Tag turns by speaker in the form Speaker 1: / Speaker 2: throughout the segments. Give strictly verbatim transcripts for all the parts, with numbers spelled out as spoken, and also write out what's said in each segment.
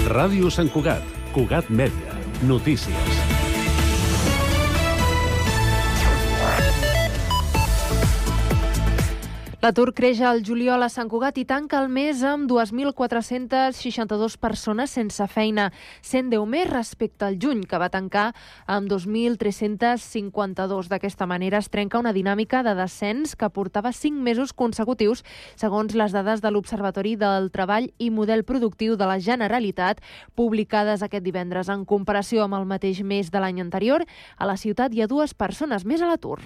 Speaker 1: Ràdio Sant Cugat, Cugat Mèdia, notícies.
Speaker 2: L'atur creix al juliol a Sant Cugat i tanca el mes amb dos mil quatre-cents seixanta-dos persones sense feina, cent deu més respecte al juny, que va tancar amb dos mil tres-cents cinquanta-dos. D'aquesta manera es trenca una dinàmica de descens que portava cinc mesos consecutius, segons les dades de l'Observatori del Treball i Model Productiu de la Generalitat, publicades aquest divendres. En comparació amb el mateix mes de l'any anterior, a la ciutat hi ha dues persones més a l'atur.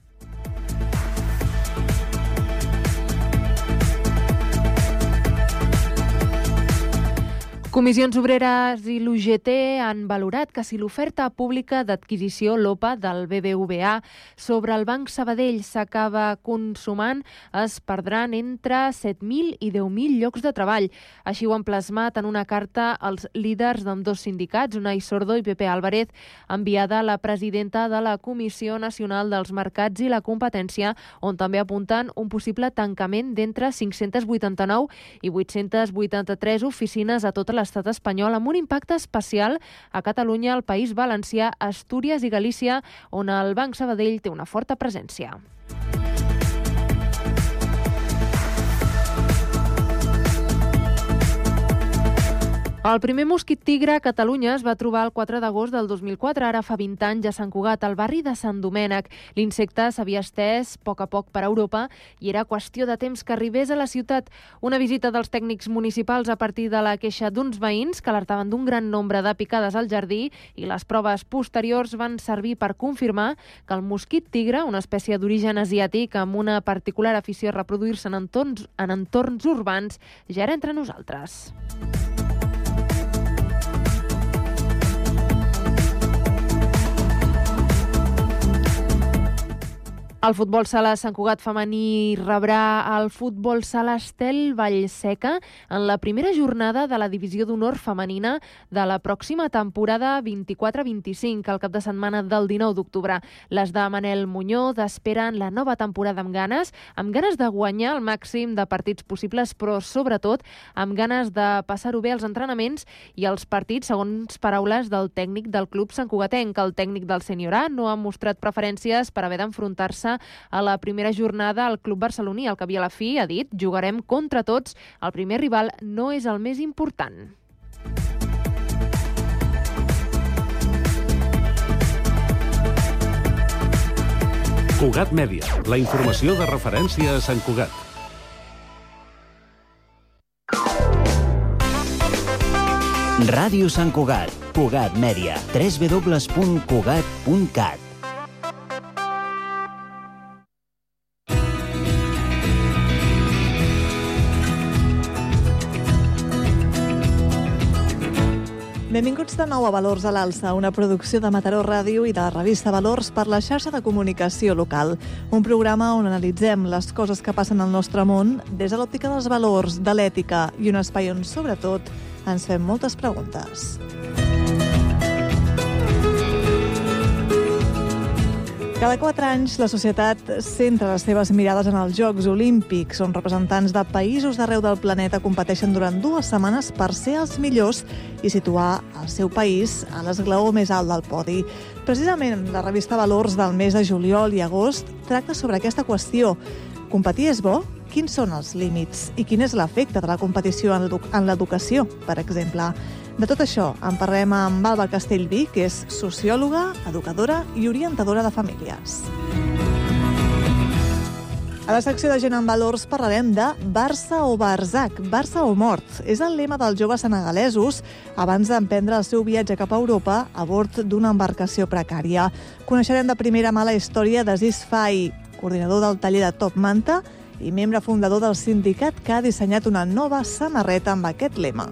Speaker 2: Comissions Obreres i l'U G T han valorat que si l'oferta pública d'adquisició L O P A del B B V A sobre el Banc Sabadell s'acaba consumant, es perdran entre set mil i deu mil llocs de treball. Així ho han plasmat en una carta als líders d'ambdós sindicats, Unai Sordo i Pepe Álvarez, enviada a la presidenta de la Comissió Nacional dels Mercats i la Competència, on també apunten un possible tancament d'entre cinc-cents vuitanta-nou i vuit-cents vuitanta-tres oficines a tota la l'estat espanyol, amb un impacte especial a Catalunya, el País Valencià, Astúries i Galícia, on el Banc Sabadell té una forta presència. El primer mosquit tigre a Catalunya es va trobar el quatre d'agost del dos mil quatre, ara fa vint anys, a Sant Cugat, al barri de Sant Domènec. L'insecte s'havia estès a poc a poc per Europa i era qüestió de temps que arribés a la ciutat. Una visita dels tècnics municipals a partir de la queixa d'uns veïns que alertaven d'un gran nombre de picades al jardí i les proves posteriors van servir per confirmar que el mosquit tigre, una espècie d'origen asiàtic amb una particular afició a reproduir-se en entorns, en entorns urbans, ja era entre nosaltres. El futbol sala Sant Cugat femení rebrà el futbol sala Estel Vallseca en la primera jornada de la divisió d'honor femenina de la pròxima temporada vint-i-quatre vint-i-cinc, al cap de setmana del dinou d'octubre. Les de Manel Muñoz esperen la nova temporada amb ganes, amb ganes de guanyar el màxim de partits possibles, però sobretot amb ganes de passar-ho bé als entrenaments i als partits, segons paraules del tècnic del club santcugatenc. El tècnic del Sènior A no ha mostrat preferències per haver d'enfrontar-se a la primera jornada al club barceloní. Al cap i a la fi, ha dit, jugarem contra tots. El primer rival no és el més important.
Speaker 1: Cugat Mèdia, la informació de referència a Sant Cugat.
Speaker 3: Ràdio Sant Cugat, Cugat Mèdia, w w w punt cugat punt cat.
Speaker 4: Benvinguts de nou a Valors a l'Alça, una producció de Mataró Ràdio i de la revista Valors per la xarxa de comunicació local. Un programa on analitzem les coses que passen al nostre món des de l'òptica dels valors, de l'ètica i un espai on, sobretot, ens fem moltes preguntes. Cada quatre anys, la societat centra les seves mirades en els Jocs Olímpics, on representants de països d'arreu del planeta competeixen durant dues setmanes per ser els millors i situar el seu país a l'esglaó més alt del podi. Precisament, la revista Valors del mes de juliol i agost tracta sobre aquesta qüestió. Competir és bo? Quins són els límits? I quin és l'efecte de la competició en l'educació, per exemple? De tot això en parlem amb Alba Castellví, que és sociòloga, educadora i orientadora de famílies. A la secció de Gent en Valors parlarem de Barça o Barzac, Barça o mort. És el lema dels joves senegalesos abans d'emprendre el seu viatge cap a Europa a bord d'una embarcació precària. Coneixerem de primera mà la història d'Aziz Fai, coordinador del taller de Top Manta i membre fundador del sindicat que ha dissenyat una nova samarreta amb aquest lema.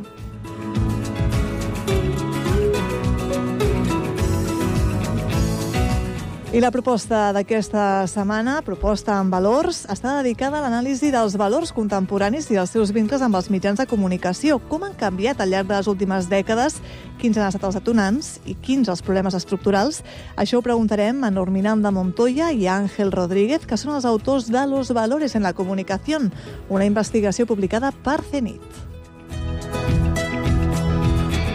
Speaker 4: I la proposta d'aquesta setmana, proposta en valors, està dedicada a l'anàlisi dels valors contemporanis i els seus vincles amb els mitjans de comunicació. Com han canviat al llarg de les últimes dècades, quins han estat els detonants i quins els problemes estructurals. Això ho preguntarem a Norminam de Montoya i a Ángel Rodríguez, que són els autors de Los valores en la comunicación, una investigació publicada per CENIT.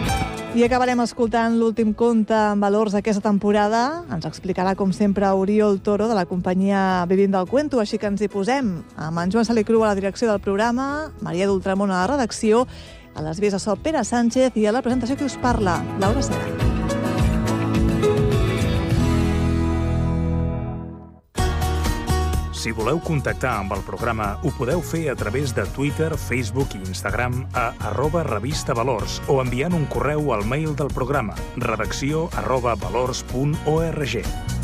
Speaker 4: I acabarem escoltant l'últim conte en valors d'aquesta temporada. Ens explicarà, com sempre, Oriol Toro, de la companyia Vivim del Cuento. Així que ens hi posem amb en Joan Salicru a la direcció del programa, Maria d'Ultramont a la redacció, a les vies de so Pere Sánchez i a la presentació que us parla, Laura Serra.
Speaker 5: Si voleu contactar amb el programa, ho podeu fer a través de Twitter, Facebook i Instagram a arroba revista valors o enviant un correu al mail del programa redacció arroba valors punt org.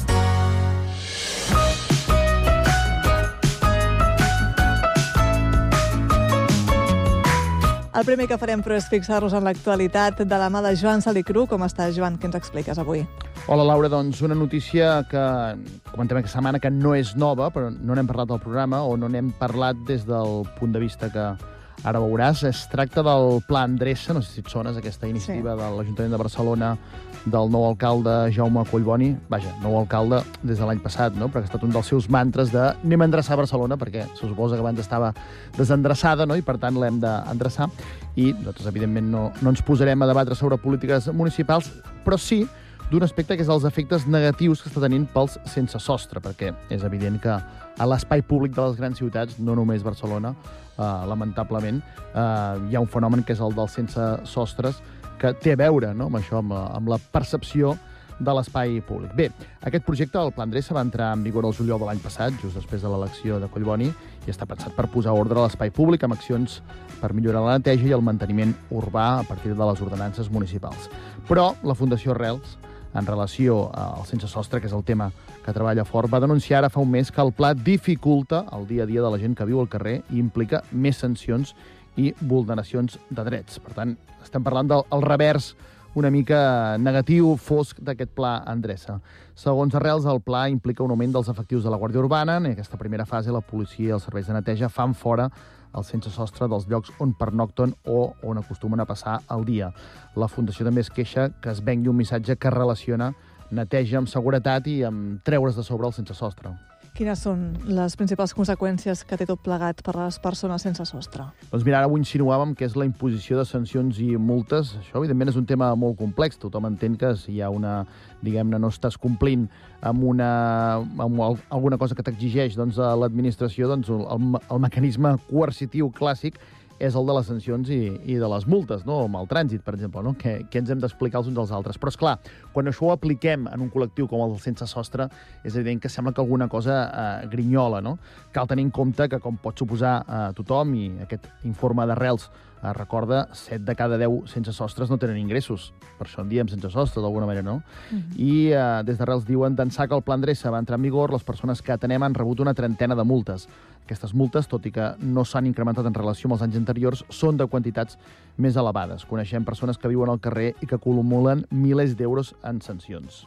Speaker 4: El primer que farem, però, és fixar-nos en l'actualitat de la mà de Joan Salicru. Com estàs, Joan? Què ens expliques avui?
Speaker 6: Hola, Laura. Doncs una notícia que comentem aquesta setmana que no és nova, però no n'hem parlat al programa o no n'hem parlat des del punt de vista que ara veuràs. Es tracta del Pla Endreça, no sé si et sones, aquesta iniciativa sí. de l'Ajuntament de Barcelona, del nou alcalde Jaume Collboni. Vaja, nou alcalde des de l'any passat, no? Perquè ha estat un dels seus mantres de anem a endreçar Barcelona, perquè se suposa que abans estava desendreçada, no? I per tant l'hem d'endreçar. I nosaltres, evidentment, no, no ens posarem a debatre sobre polítiques municipals, però sí d'un aspecte que és els efectes negatius que està tenint pels sense sostre, perquè és evident que a l'espai públic de les grans ciutats, no només Barcelona, eh, lamentablement, eh, hi ha un fenomen que és el dels sense sostres, que té a veure, no?, amb això, amb la, amb la percepció de l'espai públic. Bé, aquest projecte, el Pla Endreça, va entrar en vigor el juliol de l'any passat, just després de l'elecció de Collboni, i està pensat per posar ordre a l'espai públic amb accions per millorar la neteja i el manteniment urbà a partir de les ordenances municipals. Però la Fundació Arrels, en relació al sense sostre, que és el tema que treballa fort, va denunciar ara fa un mes que el pla dificulta el dia a dia de la gent que viu al carrer i implica més sancions i vulneracions de drets. Per tant, estem parlant del revers una mica negatiu, fosc, d'aquest pla Endreça. Segons Arrels, el pla implica un augment dels efectius de la Guàrdia Urbana. En aquesta primera fase, la policia i els serveis de neteja fan fora el sense sostre dels llocs on pernocten o on acostumen a passar el dia. La Fundació també es queixa que es vengui un missatge que relaciona neteja amb seguretat i amb treure's de sobre el sense sostre.
Speaker 4: Quines són les principals conseqüències que té tot plegat per a les persones sense sostre?
Speaker 6: Doncs mira, ara ho insinuàvem, que és la imposició de sancions i multes. Això, evidentment, és un tema molt complex. Tothom entén que si hi ha una, diguem-ne, no estàs complint amb, una, amb alguna cosa que t'exigeix doncs, a l'administració, doncs el, el mecanisme coercitiu clàssic és el de les sancions i, i de les multes, no? Amb el trànsit, per exemple, no? Que, que ens hem d'explicar els uns als altres. Però, esclar, quan això ho apliquem en un col·lectiu com el sense sostre, és evident que sembla que alguna cosa eh, grinyola, no? Cal tenir en compte que, com pot suposar a eh, tothom, i aquest informe d'Arrels eh, recorda, set de cada deu sense sostres no tenen ingressos. Per això en diem sense sostre, d'alguna manera, no? Uh-huh. I eh, des d'Arrels diuen, d'ençà que el Pla Endreça va entrar en vigor, les persones que atenem han rebut una trentena de multes. Aquestes multes, tot i que no s'han incrementat en relació amb els anys anteriors, són de quantitats més elevades. Coneixem persones que viuen al carrer i que acumulen milers d'euros en sancions.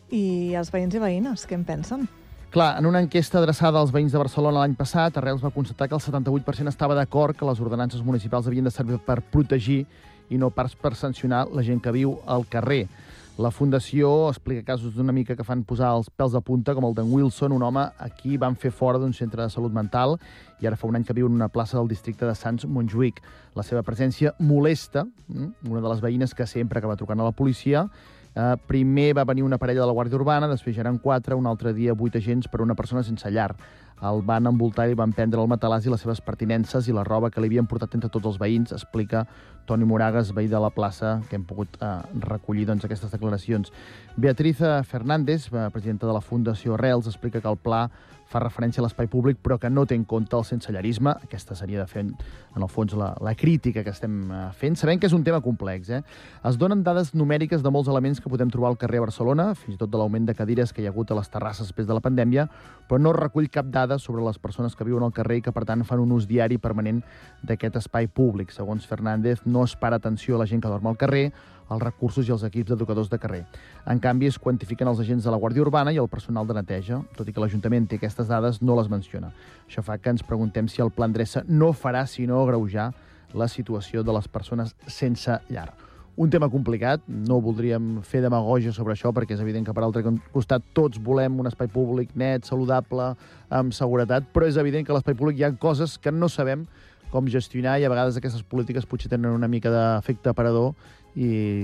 Speaker 4: I els veïns i veïnes, què en pensen?
Speaker 6: Clar, en una enquesta adreçada als veïns de Barcelona l'any passat, Arrels va constatar que el setanta-vuit per cent estava d'acord que les ordenances municipals havien de servir per protegir i no pas per sancionar la gent que viu al carrer. La Fundació explica casos d'una mica que fan posar els pèls de punta, com el d'en Wilson, un home a qui van fer fora d'un centre de salut mental i ara fa un any que viu en una plaça del districte de Sants Montjuïc. La seva presència molesta una de les veïnes que sempre acaba trucant a la policia. Eh, primer va venir una parella de la Guàrdia Urbana, després ja eren quatre, un altre dia vuit agents per una persona sense llar. El van envoltar i van prendre el matalàs i les seves pertinences i la roba que li havien portat entre tots els veïns, explica Toni Moragas, veí de la plaça, que hem pogut eh, recollir doncs, aquestes declaracions. Beatriz Fernández, presidenta de la Fundació Arrels, explica que el pla fa referència a l'espai públic, però que no té en compte el sensellarisme. Aquesta seria, de fet, en el fons, la, la crítica que estem fent. Sabem que és un tema complex, eh? Es donen dades numèriques de molts elements que podem trobar al carrer a Barcelona, fins i tot de l'augment de cadires que hi ha hagut a les terrasses després de la pandèmia, però no recull cap dada sobre les persones que viuen al carrer i que, per tant, fan un ús diari permanent d'aquest espai públic. Segons Fernández, no es para atenció a la gent que dorm al carrer, els recursos i els equips d'educadors de carrer. En canvi, es quantifiquen els agents de la Guàrdia Urbana i el personal de neteja. Tot i que l'Ajuntament té aquestes dades, no les menciona. Això fa que ens preguntem si el Pla Endreça no farà sinó agreujar la situació de les persones sense llar. Un tema complicat, no voldríem fer demagògia sobre això, perquè és evident que per altre costat tots volem un espai públic net, saludable, amb seguretat, però és evident que a l'espai públic hi ha coses que no sabem com gestionar i a vegades aquestes polítiques potser tenen una mica d'efecte aparador i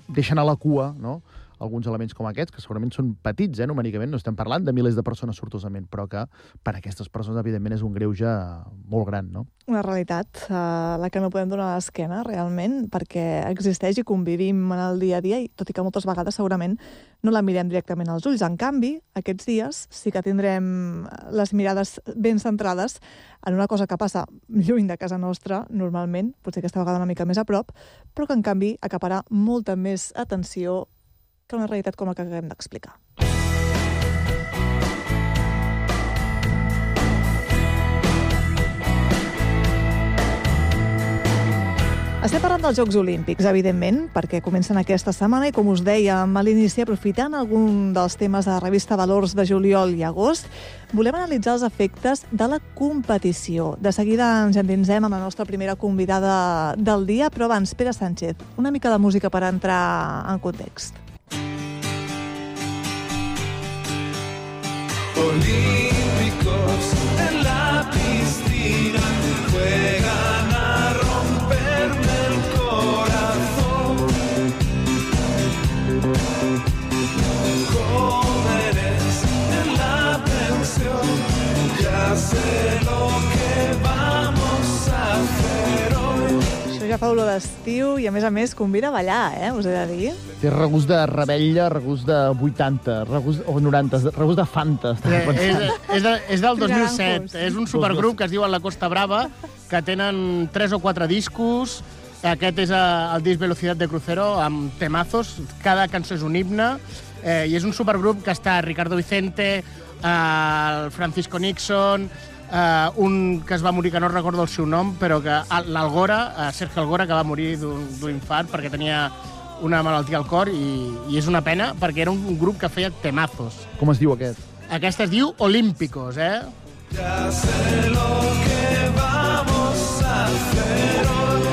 Speaker 6: deixen a la cua, no?, alguns elements com aquests, que segurament són petits, eh, numèricament, no estem parlant de milers de persones sortosament, però que per a aquestes persones, evidentment, és un greuge molt gran, no?
Speaker 4: Una realitat a la que no podem donar l'esquena, realment, perquè existeix i convivim en el dia a dia, i tot i que moltes vegades segurament no la mirem directament als ulls. En canvi, aquests dies sí que tindrem les mirades ben centrades en una cosa que passa lluny de casa nostra, normalment, potser aquesta vegada una mica més a prop, però que, en canvi, acaparà molta més atenció que una realitat com la que acabem d'explicar. Estem parlant dels Jocs Olímpics, evidentment, perquè comencen aquesta setmana i, com us dèiem a l'inici, aprofitant algun dels temes de la revista Valors de juliol i agost, volem analitzar els efectes de la competició. De seguida ens endinsem amb la nostra primera convidada del dia, però abans, Pere Sánchez, una mica de música per entrar en context.
Speaker 7: Olímpicos en la piscina juegan a romperme el corazón. Jóvenes en la pensión, ya sé lo que vamos a hacer hoy.
Speaker 4: Això ja fa olor d'estiu i, a més a més, convida a ballar, eh? Us he de dir.
Speaker 6: Té regust de rebella, regust de vuitanta, regust, o noranta, regust de Fanta.
Speaker 8: Eh, és, és, de, és del dos mil set.
Speaker 4: Naranjos.
Speaker 8: És un supergrup que es diu La Costa Brava, que tenen tres o quatre discos. Aquest és el disc Velocidad de Crucero, amb temazos. Cada cançó és un himne. Eh, I és un supergrup que està Ricardo Vicente, eh, el Francisco Nixon, eh, un que es va morir, que no recordo el seu nom, però que l'Algora, eh, Sergio Algora, que va morir d'un infart perquè tenia una malaltia al cor, i, i és una pena, perquè era un grup que feia temazos.
Speaker 6: Com es diu aquest?
Speaker 8: Aquest es diu Olímpicos, eh?
Speaker 7: Ya sé lo que vamos a hacer hoy.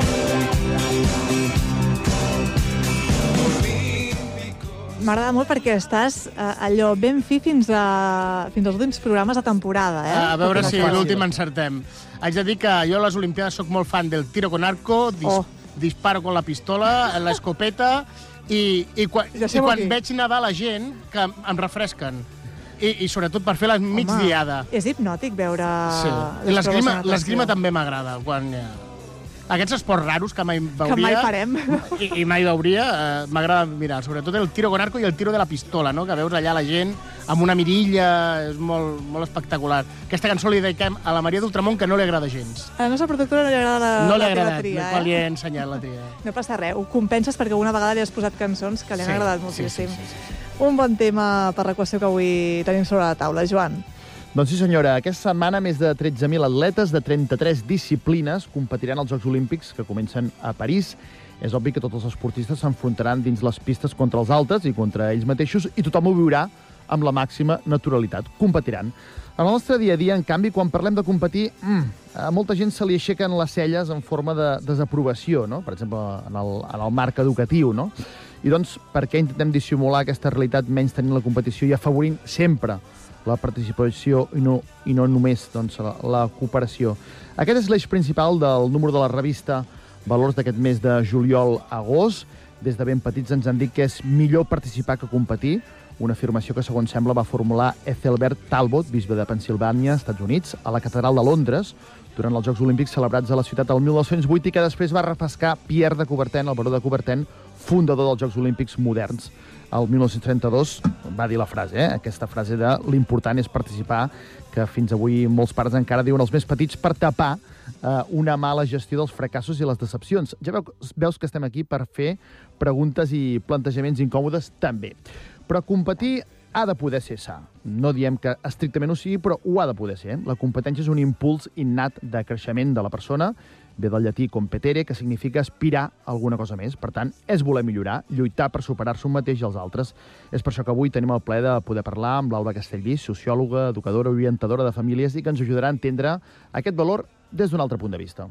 Speaker 4: M'agrada molt perquè estàs eh, allò ben fi fins, a, fins als últims programes de temporada, eh?
Speaker 8: A veure
Speaker 4: Perquè
Speaker 8: si
Speaker 4: no fàcil.
Speaker 8: l'últim encertem. Haig de dir que jo a les Olimpiades sóc molt fan del tiro con arco, dis
Speaker 4: Oh.
Speaker 8: disparo con la pistola, l'escopeta, i, i, quan, i
Speaker 4: Deixem-ho
Speaker 8: quan
Speaker 4: aquí.
Speaker 8: veig nedar la gent, que em, em refresquen. I, I sobretot per fer la migdiada.
Speaker 4: És hipnòtic veure
Speaker 8: Sí. I
Speaker 4: les
Speaker 8: l'esgrima
Speaker 4: proves de
Speaker 8: l'esgrima
Speaker 4: natació.
Speaker 8: també m'agrada. Quan eh, aquests esports raros que mai veuria...
Speaker 4: Que mai farem.
Speaker 8: I, i mai veuria, eh, m'agrada mirar. Sobretot el tiro con arco i el tiro de la pistola, no? Que veus allà la gent amb una mirilla, és molt, molt espectacular. Aquesta cançó li dediquem a la Maria d'Ultramont, que no li agrada gens.
Speaker 4: A la nostra productora no li agrada la,
Speaker 8: No li
Speaker 4: la
Speaker 8: ha
Speaker 4: teva
Speaker 8: agradat,
Speaker 4: tria,
Speaker 8: quan li
Speaker 4: eh?
Speaker 8: he ensenyat la tria.
Speaker 4: No passa res, ho compenses perquè una vegada li has posat cançons que li han
Speaker 8: Sí,
Speaker 4: agradat
Speaker 8: sí,
Speaker 4: moltíssim.
Speaker 8: sí, sí, sí.
Speaker 4: Un bon tema per l'equació que avui tenim sobre la taula. Joan.
Speaker 6: Doncs sí, senyora. Aquesta setmana més de tretze mil atletes de trenta-tres disciplines competiran als Jocs Olímpics que comencen a París. És obvi que tots els esportistes s'enfrontaran dins les pistes contra els altres i contra ells mateixos, i tothom ho viurà amb la màxima naturalitat. Competiran. En el nostre dia a dia, en canvi, quan parlem de competir, mmm, a molta gent se li aixequen les celles en forma de desaprovació, no? Per exemple, en el, en el marc educatiu, no? I doncs, per què intentem dissimular aquesta realitat menys tenint la competició i afavorint sempre la participació i no, i no només doncs, la, la cooperació? Aquest és l'eix principal del número de la revista Valors d'aquest mes de juliol-agost. Des de ben petits ens han dit que és millor participar que competir, una afirmació que, segons sembla, va formular Ethelbert Talbot, bisbe de Pennsilvània, Estats Units, a la catedral de Londres, durant els Jocs Olímpics celebrats a la ciutat el mil nou-cents vuit, i que després va refrescar Pierre de Coubertin, el baró de Coubertin, fundador dels Jocs Olímpics moderns. El mil nou-cents trenta-dos va dir la frase, eh? aquesta frase de l'important és participar, que fins avui molts pares encara diuen als més petits per tapar eh, una mala gestió dels fracassos i les decepcions. Ja veus, veus que estem aquí per fer preguntes i plantejaments incòmodes també. Però competir ha de poder ser sa. No diem que estrictament ho sigui, però ho ha de poder ser. La competència és un impuls innat de creixement de la persona, ve del llatí competere, que significa aspirar a alguna cosa més. Per tant, és voler millorar, lluitar per superar-se un mateix i els altres. És per això que avui tenim el plaer de poder parlar amb l'Alba Castellví, sociòloga, educadora, orientadora de famílies, i que ens ajudarà a entendre aquest valor des d'un altre punt de vista.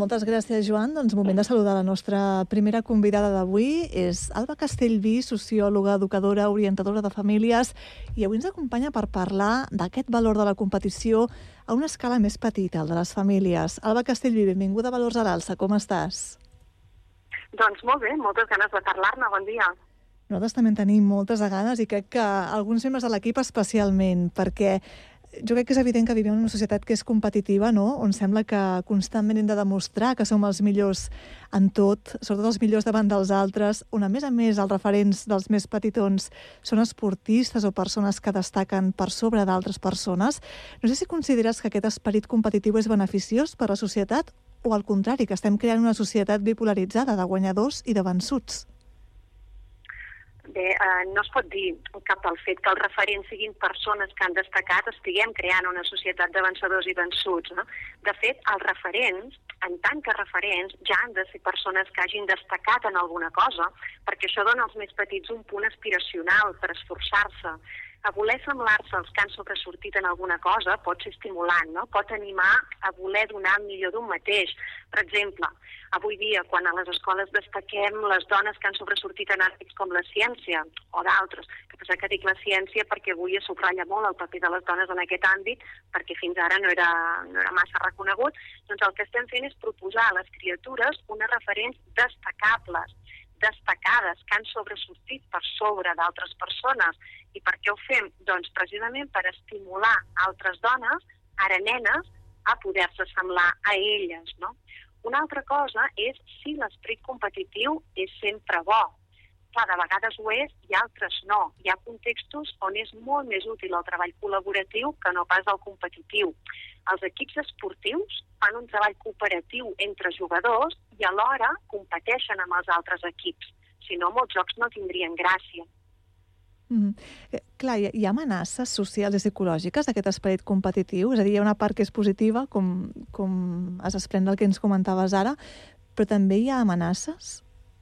Speaker 4: Moltes gràcies, Joan. Doncs moment de saludar la nostra primera convidada d'avui. És Alba Castellví, sociòloga, educadora, orientadora de famílies, i avui ens acompanya per parlar d'aquest valor de la competició a una escala més petita, el de les famílies. Alba Castellví, benvinguda a Valors a l'Alça. Com estàs?
Speaker 9: Doncs molt bé, moltes ganes de parlar-ne. Bon dia.
Speaker 4: Nosaltres també en tenim moltes de ganes i crec que alguns membres de l'equip especialment, perquè jo crec que és evident que vivim en una societat que és competitiva, no? On sembla que constantment hem de demostrar que som els millors en tot, sobretot els millors davant dels altres, on a més a més els referents dels més petitons són esportistes o persones que destaquen per sobre d'altres persones. No sé si consideres que aquest esperit competitiu és beneficiós per a la societat o al contrari, que estem creant una societat bipolaritzada de guanyadors i de vençuts.
Speaker 9: Bé, eh, no es pot dir que pel fet que els referents siguin persones que han destacat estiguem creant una societat de vencedors i vençuts. No? De fet, els referents, en tant que referents, ja han de ser persones que hagin destacat en alguna cosa, perquè això dona als més petits un punt aspiracional per esforçar-se. A voler semblar-se als que han sobresortit en alguna cosa pot ser estimulant, no? Pot animar a voler donar el millor d'un mateix. Per exemple, avui dia, quan a les escoles destaquem les dones que han sobresortit en àmbits com la ciència o d'altres, que passa que dic la ciència perquè avui es subratlla molt el paper de les dones en aquest àmbit, perquè fins ara no era, no era massa reconegut, doncs el que estem fent és proposar a les criatures unes referents destacables, destacades, que han sobresortit per sobre d'altres persones. I per què ho fem? Doncs precisament per estimular altres dones, ara nenes, a poder-se semblar a elles, no? Una altra cosa és si l'esperit competitiu és sempre bo. Clar, de vegades ho és i altres no. Hi ha contextos on és molt més útil el treball col·laboratiu que no pas el competitiu. Els equips esportius fan un treball cooperatiu entre jugadors i alhora competeixen amb els altres equips. Si no, molts jocs no tindrien gràcia.
Speaker 4: Mm. Eh, clar, hi ha, hi ha amenaces socials i psicològiques d'aquest esperit competitiu? És a dir, hi ha una part que és positiva, com, com es desprèn del que ens comentaves ara, però també hi ha amenaces?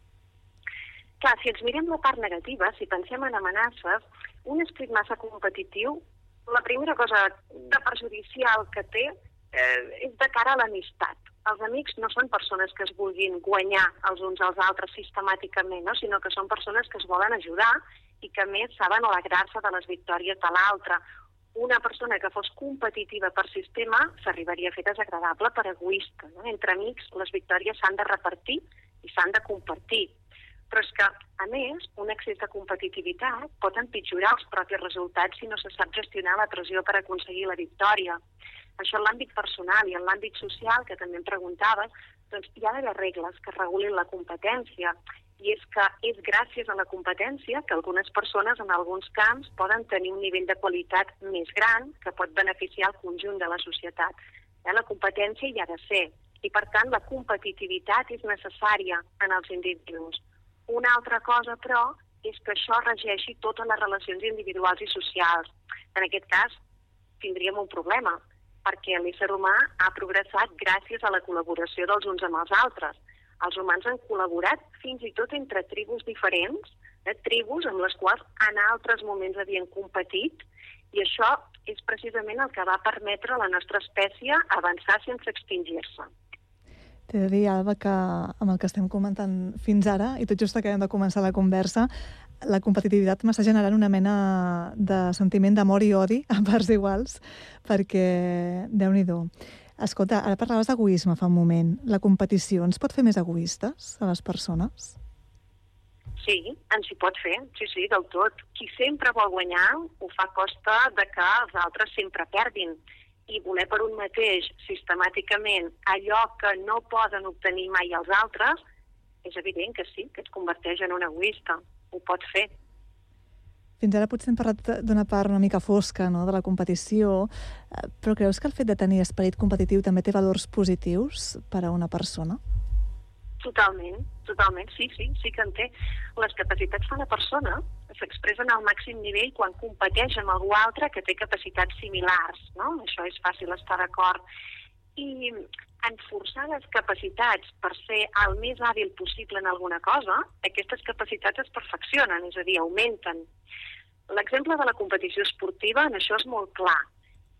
Speaker 9: Clar, si ens mirem la part negativa, si pensem en amenaces, un esperit massa competitiu, la primera cosa de perjudicial que té eh, és de cara a l'amistat. Els amics no són persones que es vulguin guanyar els uns als altres sistemàticament, no? Sinó que són persones que es volen ajudar i que a més saben alegrar-se de les victòries de l'altre. Una persona que fos competitiva per sistema s'arribaria a fer desagradable per egoista. No? Entre amics les victòries s'han de repartir i s'han de compartir. Però és que, a més, un excés de competitivitat pot empitjorar els propis resultats si no se sap gestionar la pressió per aconseguir la victòria. Això en l'àmbit personal i en l'àmbit social, que també em preguntaves, doncs hi ha d'haver regles que regulin la competència. I és que és gràcies a la competència que algunes persones en alguns camps poden tenir un nivell de qualitat més gran que pot beneficiar el conjunt de la societat. La competència hi ha de ser i, per tant, la competitivitat és necessària en els individus. Una altra cosa, però, és que això regeixi totes les relacions individuals i socials. En aquest cas, tindríem un problema, perquè l'ésser humà ha progressat gràcies a la col·laboració dels uns amb els altres. Els humans han col·laborat fins i tot entre tribus diferents, eh, tribus amb les quals en altres moments havien competit, i això és precisament el que va permetre a la nostra espècie avançar sense extingir-se.
Speaker 4: T'he de dir, Alba, que amb el que estem comentant fins ara, i tot just acabem de començar la conversa, la competitivitat m'està generant una mena de sentiment d'amor i odi a parts iguals, perquè, Déu-n'hi-do. Escolta, ara parlaves d'egoisme fa un moment. La competició ens pot fer més egoistes a les persones?
Speaker 9: Sí, ens hi pot fer, sí, sí, del tot. Qui sempre vol guanyar ho fa a costa de que els altres sempre perdin. I voler per un mateix sistemàticament allò que no poden obtenir mai els altres, és evident que sí, que et converteix en un egoista. Ho pot fer.
Speaker 4: Fins ara potser hem parlat d'una part una mica fosca, no?, de la competició, però creus que el fet de tenir esperit competitiu també té valors positius per a una persona?
Speaker 9: Totalment, totalment, sí, sí, sí que en té. Les capacitats de la persona s'expressen al màxim nivell quan competeix amb algú altre que té capacitats similars, no? Això és fàcil estar d'acord. I en forçar les capacitats per ser el més hàbil possible en alguna cosa, aquestes capacitats es perfeccionen, és a dir, augmenten. L'exemple de la competició esportiva en això és molt clar.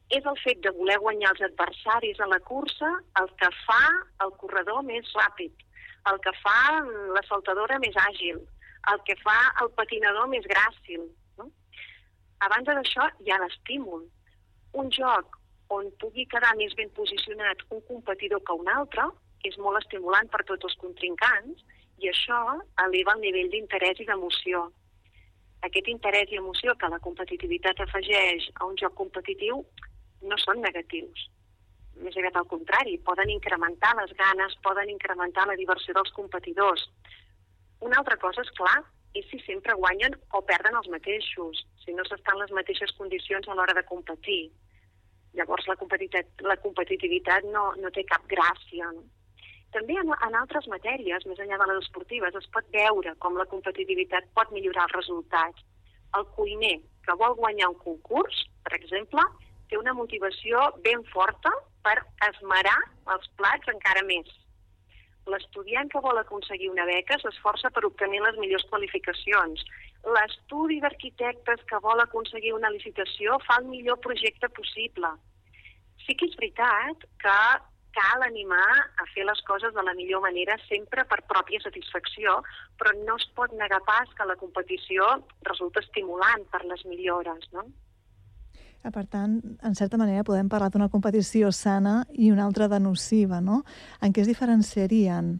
Speaker 9: és el fet de voler guanyar els adversaris a la cursa el que fa el corredor més ràpid, el que fa la saltadora més àgil, el que fa el patinador més gràcil. No? A banda d'això, hi ha l'estímul. Un joc on pugui quedar més ben posicionat un competidor que un altre és molt estimulant per tots els contrincants i això eleva el nivell d'interès i d'emoció. Aquest interès i emoció que la competitivitat afegeix a un joc competitiu no són negatius. Més aviat al contrari, poden incrementar les ganes, poden incrementar la diversió dels competidors. Una altra cosa, és clar, és si sempre guanyen o perden els mateixos, si no s'estan en les mateixes condicions a l'hora de competir. Llavors la competitivitat, la competitivitat no, no té cap gràcia. No? També en, en altres matèries, més enllà de les esportives, es pot veure com la competitivitat pot millorar els resultats. El cuiner que vol guanyar un concurs, per exemple, té una motivació ben forta per esmerar els plats encara més. L'estudiant que vol aconseguir una beca s'esforça per obtenir les millors qualificacions. L'estudi d'arquitectes que vol aconseguir una licitació fa el millor projecte possible. Sí que és veritat que cal animar a fer les coses de la millor manera sempre per pròpia satisfacció, però no es pot negar pas que la competició resulta estimulant per les millores, no?
Speaker 4: Per tant, en certa manera podem parlar d'una competició sana i una altra de nociva, no? En què es diferenciarien?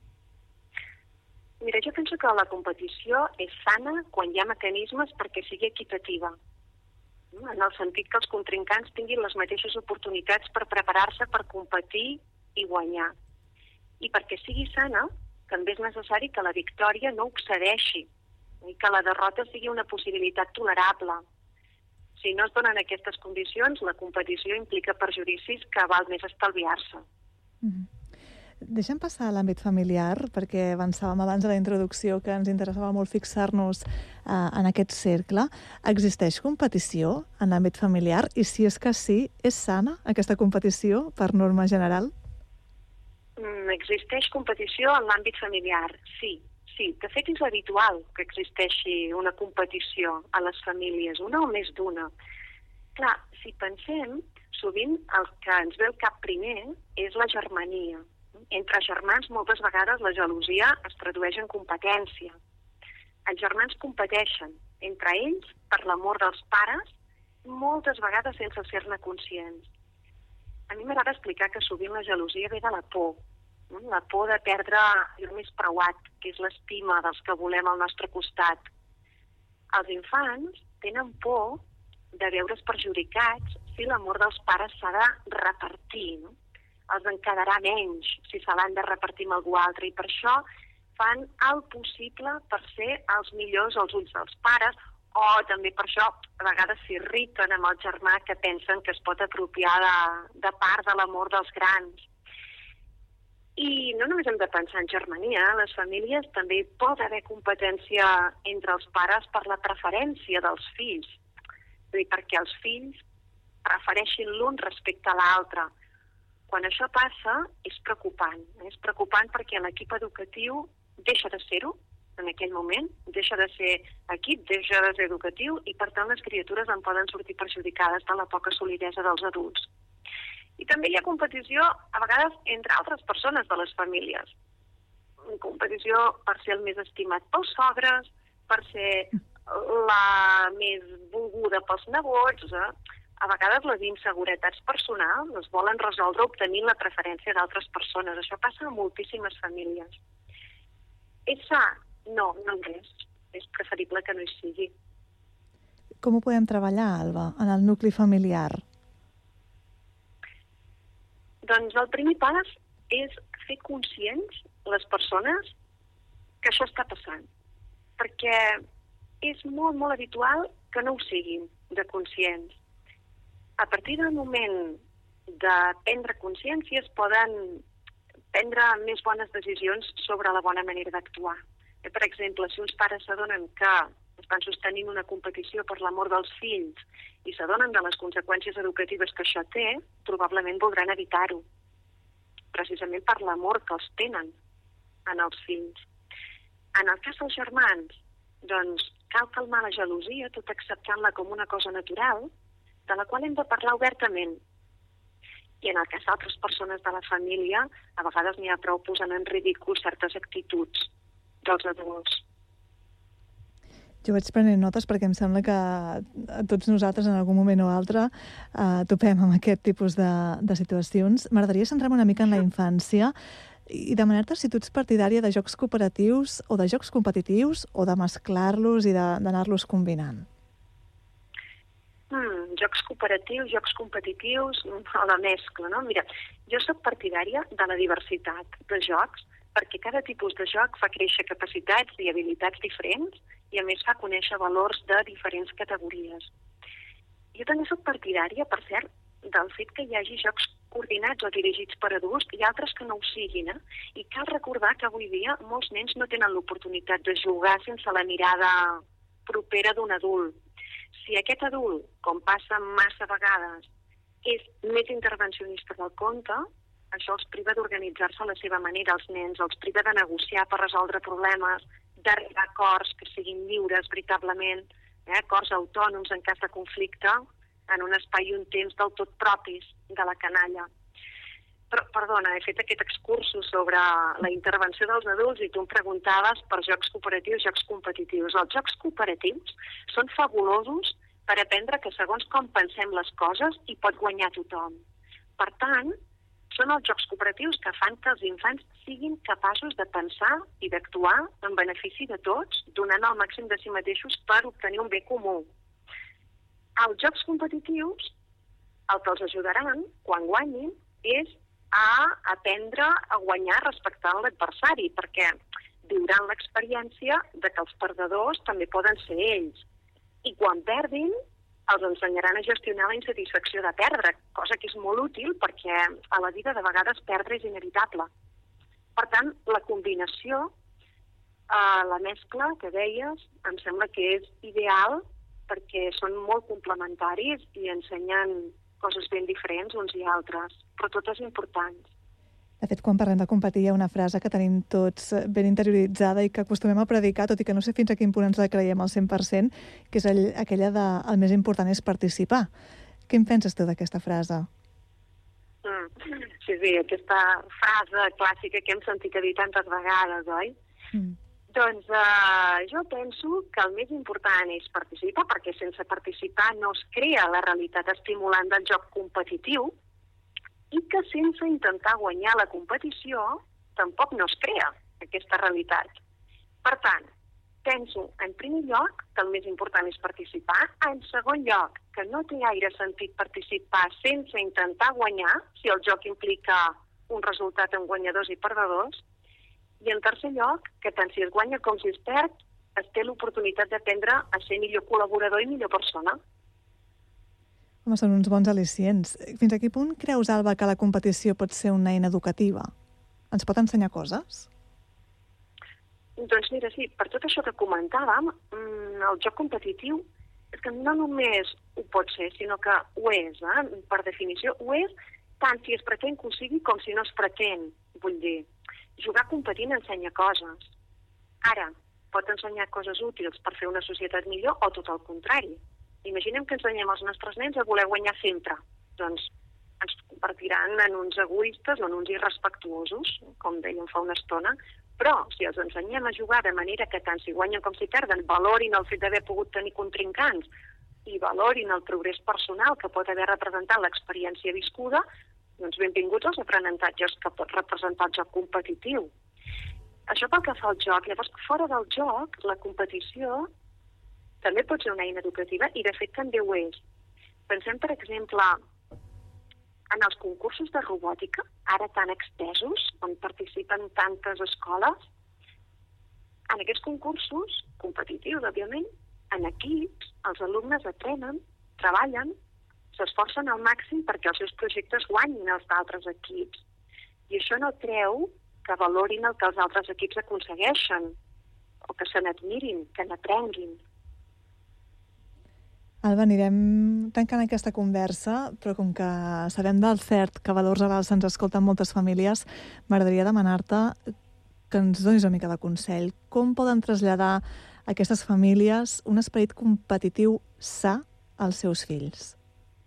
Speaker 9: Mira, jo penso que la competició és sana quan hi ha mecanismes perquè sigui equitativa. En el sentit que els contrincants tinguin les mateixes oportunitats per preparar-se per competir i guanyar. I perquè sigui sana, també és necessari que la victòria no excedeixi i que la derrota sigui una possibilitat tolerable. Si no es donen aquestes condicions, la competició implica perjudicis que val més estalviar-se.
Speaker 4: Mm-hmm. Deixem passar a l'àmbit familiar, perquè avançàvem abans de la introducció que ens interessava molt fixar-nos eh, en aquest cercle. Existeix competició en l'àmbit familiar? I si és que sí, és sana aquesta competició per norma general?
Speaker 9: Mm, existeix competició en l'àmbit familiar, sí. Sí, de fet és habitual que existeixi una competició a les famílies, una o més d'una. Clar, si pensem, sovint el que ens ve al cap primer és la germania. Entre germans moltes vegades la gelosia es tradueix en competència. Els germans competeixen entre ells per l'amor dels pares, moltes vegades sense ser-ne conscients. A mi m'agrada explicar que sovint la gelosia ve de la por, la por de perdre el més preuat, que és l'estima dels que volem al nostre costat. Els infants tenen por de veure's perjudicats si l'amor dels pares s'ha de repartir, no? Els en quedarà menys si se l'han de repartir amb algú altre, i per això fan el possible per ser els millors als ulls dels pares, o també per això a vegades s'irriten amb el germà que pensen que es pot apropiar de, de part de l'amor dels grans. I no només hem de pensar en germania, a les famílies també pot haver competència entre els pares per la preferència dels fills. És a dir, perquè els fills prefereixin l'un respecte a l'altre. Quan això passa, és preocupant. És preocupant perquè l'equip educatiu deixa de ser-ho en aquell moment, deixa de ser equip, deixa de ser educatiu, i per tant les criatures en poden sortir perjudicades de la poca solidesa dels adults. I també hi ha competició, a vegades, entre altres persones de les famílies. Competició per ser el més estimat pels sogres, per ser la més volguda pels nebots. Eh? A vegades les inseguretats personals es volen resoldre obtenint la preferència d'altres persones. Això passa a moltíssimes famílies. És sa? No, no en res. És preferible que no hi sigui.
Speaker 4: Com ho podem treballar, Alba, en el nucli familiar?
Speaker 9: Doncs el primer pas és fer conscients les persones que això està passant. Perquè és molt, molt habitual que no ho siguin de conscients. A partir del moment de prendre consciència es poden prendre més bones decisions sobre la bona manera d'actuar. Per exemple, si uns pares s'adonen que estan sostenint una competició per l'amor dels fills i s'adonen de les conseqüències educatives que això té, probablement voldran evitar-ho, precisament per l'amor que els tenen en els fills. En el cas dels germans, doncs cal calmar la gelosia, tot acceptant-la com una cosa natural, de la qual hem de parlar obertament. I en el cas d'altres persones de la família, a vegades n'hi ha prou posant en ridícul certes actituds dels adults.
Speaker 4: Jo vaig prenent notes perquè em sembla que a tots nosaltres en algun moment o altre eh, topem amb aquest tipus de, de situacions. M'agradaria centrar-me una mica en la infància i demanar-te si tu ets partidària de jocs cooperatius o de jocs competitius o de mesclar-los i d'anar-los combinant.
Speaker 9: Mm, jocs cooperatius, jocs competitius, o la mescla, no? Mira, jo sóc partidària de la diversitat de jocs perquè cada tipus de joc fa créixer capacitats i habilitats diferents i a més fa conèixer valors de diferents categories. Jo també sóc partidària, per cert, del fet que hi hagi jocs coordinats o dirigits per adults i altres que no ho siguin, eh? I cal recordar que avui dia molts nens no tenen l'oportunitat de jugar sense la mirada propera d'un adult. Si aquest adult, com passa massa vegades, és més intervencionista del compte, això els priva d'organitzar-se a la seva manera, els nens, els priva de negociar per resoldre problemes, d'arribar a acords que siguin lliures veritablement, eh, acords autònoms en cas de conflicte, en un espai i un temps del tot propis de la canalla. Però, perdona, he fet aquest excursus sobre la intervenció dels adults i tu em preguntaves per jocs cooperatius, jocs competitius. Els jocs cooperatius són fabulosos per aprendre que segons com pensem les coses hi pot guanyar tothom. Per tant, són els jocs cooperatius que fan que els infants siguin capaços de pensar i d'actuar en benefici de tots, donant el màxim de si mateixos per obtenir un bé comú. Els jocs competitius, el que els ajudaran, quan guanyin, és a aprendre a guanyar respectant l'adversari, perquè viuran l'experiència de que els perdedors també poden ser ells. I quan perdin, els ensenyaran a gestionar la insatisfacció de perdre, cosa que és molt útil perquè a la vida de vegades perdre és inevitable. Per tant, la combinació, eh, la mescla que deies, em sembla que és ideal perquè són molt complementaris i ensenyen coses ben diferents uns i altres, però totes importants.
Speaker 4: De fet, quan parlem de competir, hi ha una frase que tenim tots ben interioritzada i que acostumem a predicar, tot i que no sé fins a quin punt ens la creiem al cent per cent, que és el, aquella de el més important és participar. Què en penses tu d'aquesta frase?
Speaker 9: Mm. Sí, sí, aquesta frase clàssica que hem sentit a dir tantes vegades, oi? Mm. Doncs eh, jo penso que el més important és participar, perquè sense participar no es crea la realitat estimulant del joc competitiu i que sense intentar guanyar la competició tampoc no es crea aquesta realitat. Per tant, penso en primer lloc que el més important és participar, en segon lloc que no té gaire sentit participar sense intentar guanyar, si el joc implica un resultat en guanyadors i perdedors, i en tercer lloc, que tant si es guanya com si es perd, es té l'oportunitat d'aprendre a ser millor col·laborador i millor persona.
Speaker 4: Home, són uns bons al·licients. Fins a quin punt creus, Alba, que la competició pot ser una eina educativa? Ens pot ensenyar coses?
Speaker 9: Doncs mira, sí, per tot això que comentàvem, el joc competitiu és que no només ho pot ser, sinó que ho és, eh? Per definició, ho és tant si es pretén que ho sigui com si no es pretén, vull dir. Jugar competint ensenya coses. Ara, pot ensenyar coses útils per fer una societat millor o tot el contrari. Imaginem que ensenyem als nostres nens a voler guanyar sempre. Doncs ens convertiran en uns egoistes o en uns irrespectuosos, com dèiem fa una estona, però si els ensenyem a jugar de manera que tant si guanyen com si perden valorin el fet d'haver pogut tenir contrincants i valorin el progrés personal que pot haver representat l'experiència viscuda, doncs benvinguts als aprenentatges que pot representar el joc competitiu. Això pel que fa al joc. Llavors, fora del joc, la competició també pot ser una eina educativa i, de fet, també ho és. Pensem, per exemple, en els concursos de robòtica, ara tan extesos, on participen tantes escoles. En aquests concursos, competitius, òbviament, en equips, els alumnes aprenen, treballen, s'esforcen al màxim perquè els seus projectes guanyin els d'altres equips. I això no treu que valorin el que els altres equips aconsegueixen o que se n'admirin, que n'aprenguin.
Speaker 4: Alba, anirem tancant aquesta conversa, però com que sabem del cert que Valors Arals se'ns escolten moltes famílies, m'agradaria demanar-te que ens donis una mica de consell. Com poden traslladar a aquestes famílies un esperit competitiu sa als seus fills?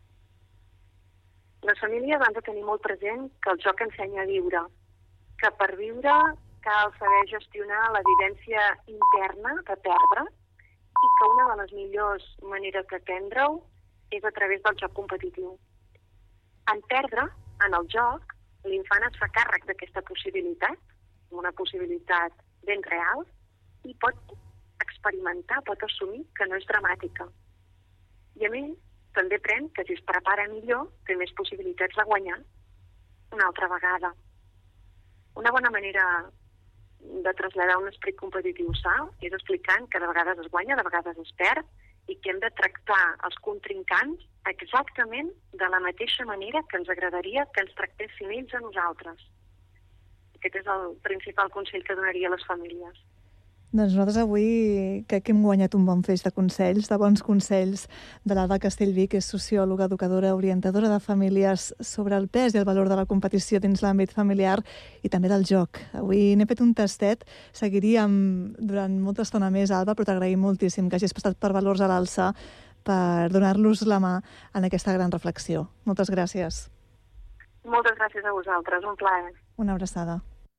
Speaker 9: Les famílies han de tenir molt present que el joc ensenya a viure, que per viure cal saber gestionar la vivència interna de perdre i que una de les millors maneres d'aprendre-ho és a través del joc competitiu. En perdre, en el joc, l'infant es fa càrrec d'aquesta possibilitat, una possibilitat ben real, i pot experimentar, pot assumir que no és dramàtica. I a més, també pren que si es prepara millor, té més possibilitats de guanyar una altra vegada. Una bona manera de traslladar un esperit competitiu sa és explicant que de vegades es guanya, de vegades es perd, i que hem de tractar els contrincants exactament de la mateixa manera que ens agradaria que ens tractessin ells a nosaltres. Aquest és el principal consell que donaria a les famílies.
Speaker 4: Doncs nosaltres avui crec que hem guanyat un bon feix de consells, de bons consells, de l'Alba Castellví, que és sociòloga, educadora, orientadora de famílies sobre el pes i el valor de la competició dins l'àmbit familiar i també del joc. Avui n'he fet un tastet, seguiríem durant molta estona més, Alba, però t'agraïm moltíssim que hagis passat per Valors a l'Alça per donar-los la mà en aquesta gran reflexió. Moltes gràcies.
Speaker 9: Moltes gràcies a vosaltres, un plaer.
Speaker 4: Una abraçada.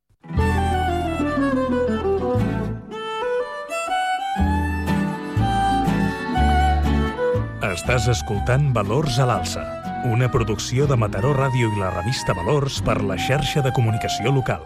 Speaker 5: Estàs escoltant Valors a l'Alça, una producció de Mataró Ràdio i la revista Valors per la xarxa de comunicació local.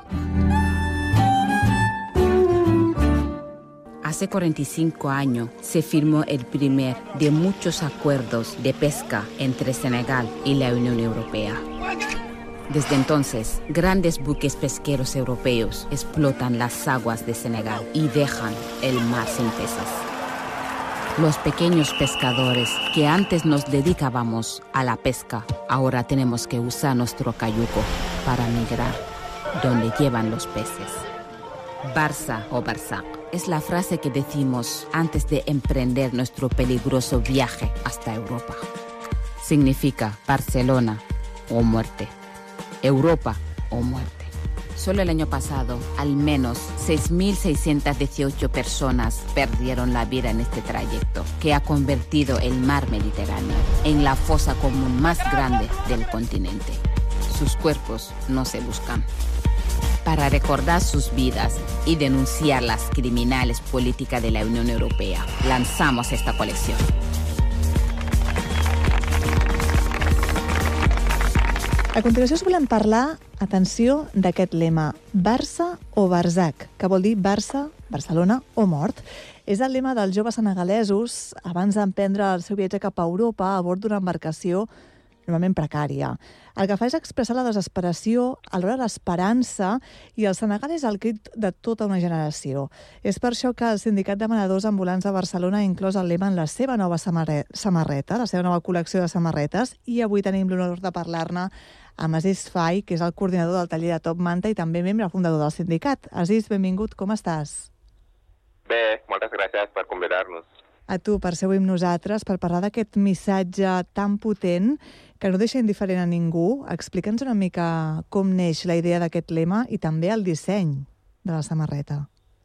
Speaker 10: Hace cuarenta y cinco años se firmó el primer de muchos acuerdos de pesca entre Senegal y la Unión Europea. Desde entonces, grandes buques pesqueros europeos explotan las aguas de Senegal y dejan el mar sin peces. Los pequeños pescadores que antes nos dedicábamos a la pesca, ahora tenemos que usar nuestro cayuco para migrar donde llevan los peces. Barça o Barsac es la frase que decimos antes de emprender nuestro peligroso viaje hasta Europa. Significa Barcelona o muerte, Europa o muerte. Solo el año pasado, al menos seis mil seiscientas dieciocho personas perdieron la vida en este trayecto, que ha convertido el mar Mediterráneo en la fosa común más grande del continente. Sus cuerpos no se buscan. Para recordar sus vidas y denunciar las criminales políticas de la Unión Europea, lanzamos esta colección.
Speaker 4: A continuació us volem parlar, atenció, d'aquest lema, Barça o Barsac, que vol dir Barça, Barcelona o mort. És el lema dels joves senegalesos abans d'emprendre el seu viatge cap a Europa a bord d'una embarcació normalment precària. El que fa és expressar la desesperació, alhora l'esperança, i el Senegal és el crit de tota una generació. És per això que el Sindicat de Venedors Ambulants de Barcelona ha inclòs el lema en la seva nova samarreta, la seva nova col·lecció de samarretes, i avui tenim l'honor de parlar-ne amb Aziz Fai, que és el coordinador del taller de Top Manta i també membre fundador del sindicat. Aziz, benvingut, com estàs?
Speaker 11: Bé, moltes gràcies per convidar-nos.
Speaker 4: A tu, per ser avui amb nosaltres, per parlar d'aquest missatge tan potent que no deixa indiferent a ningú. Explica'ns una mica com neix la idea d'aquest lema i també el disseny de la samarreta.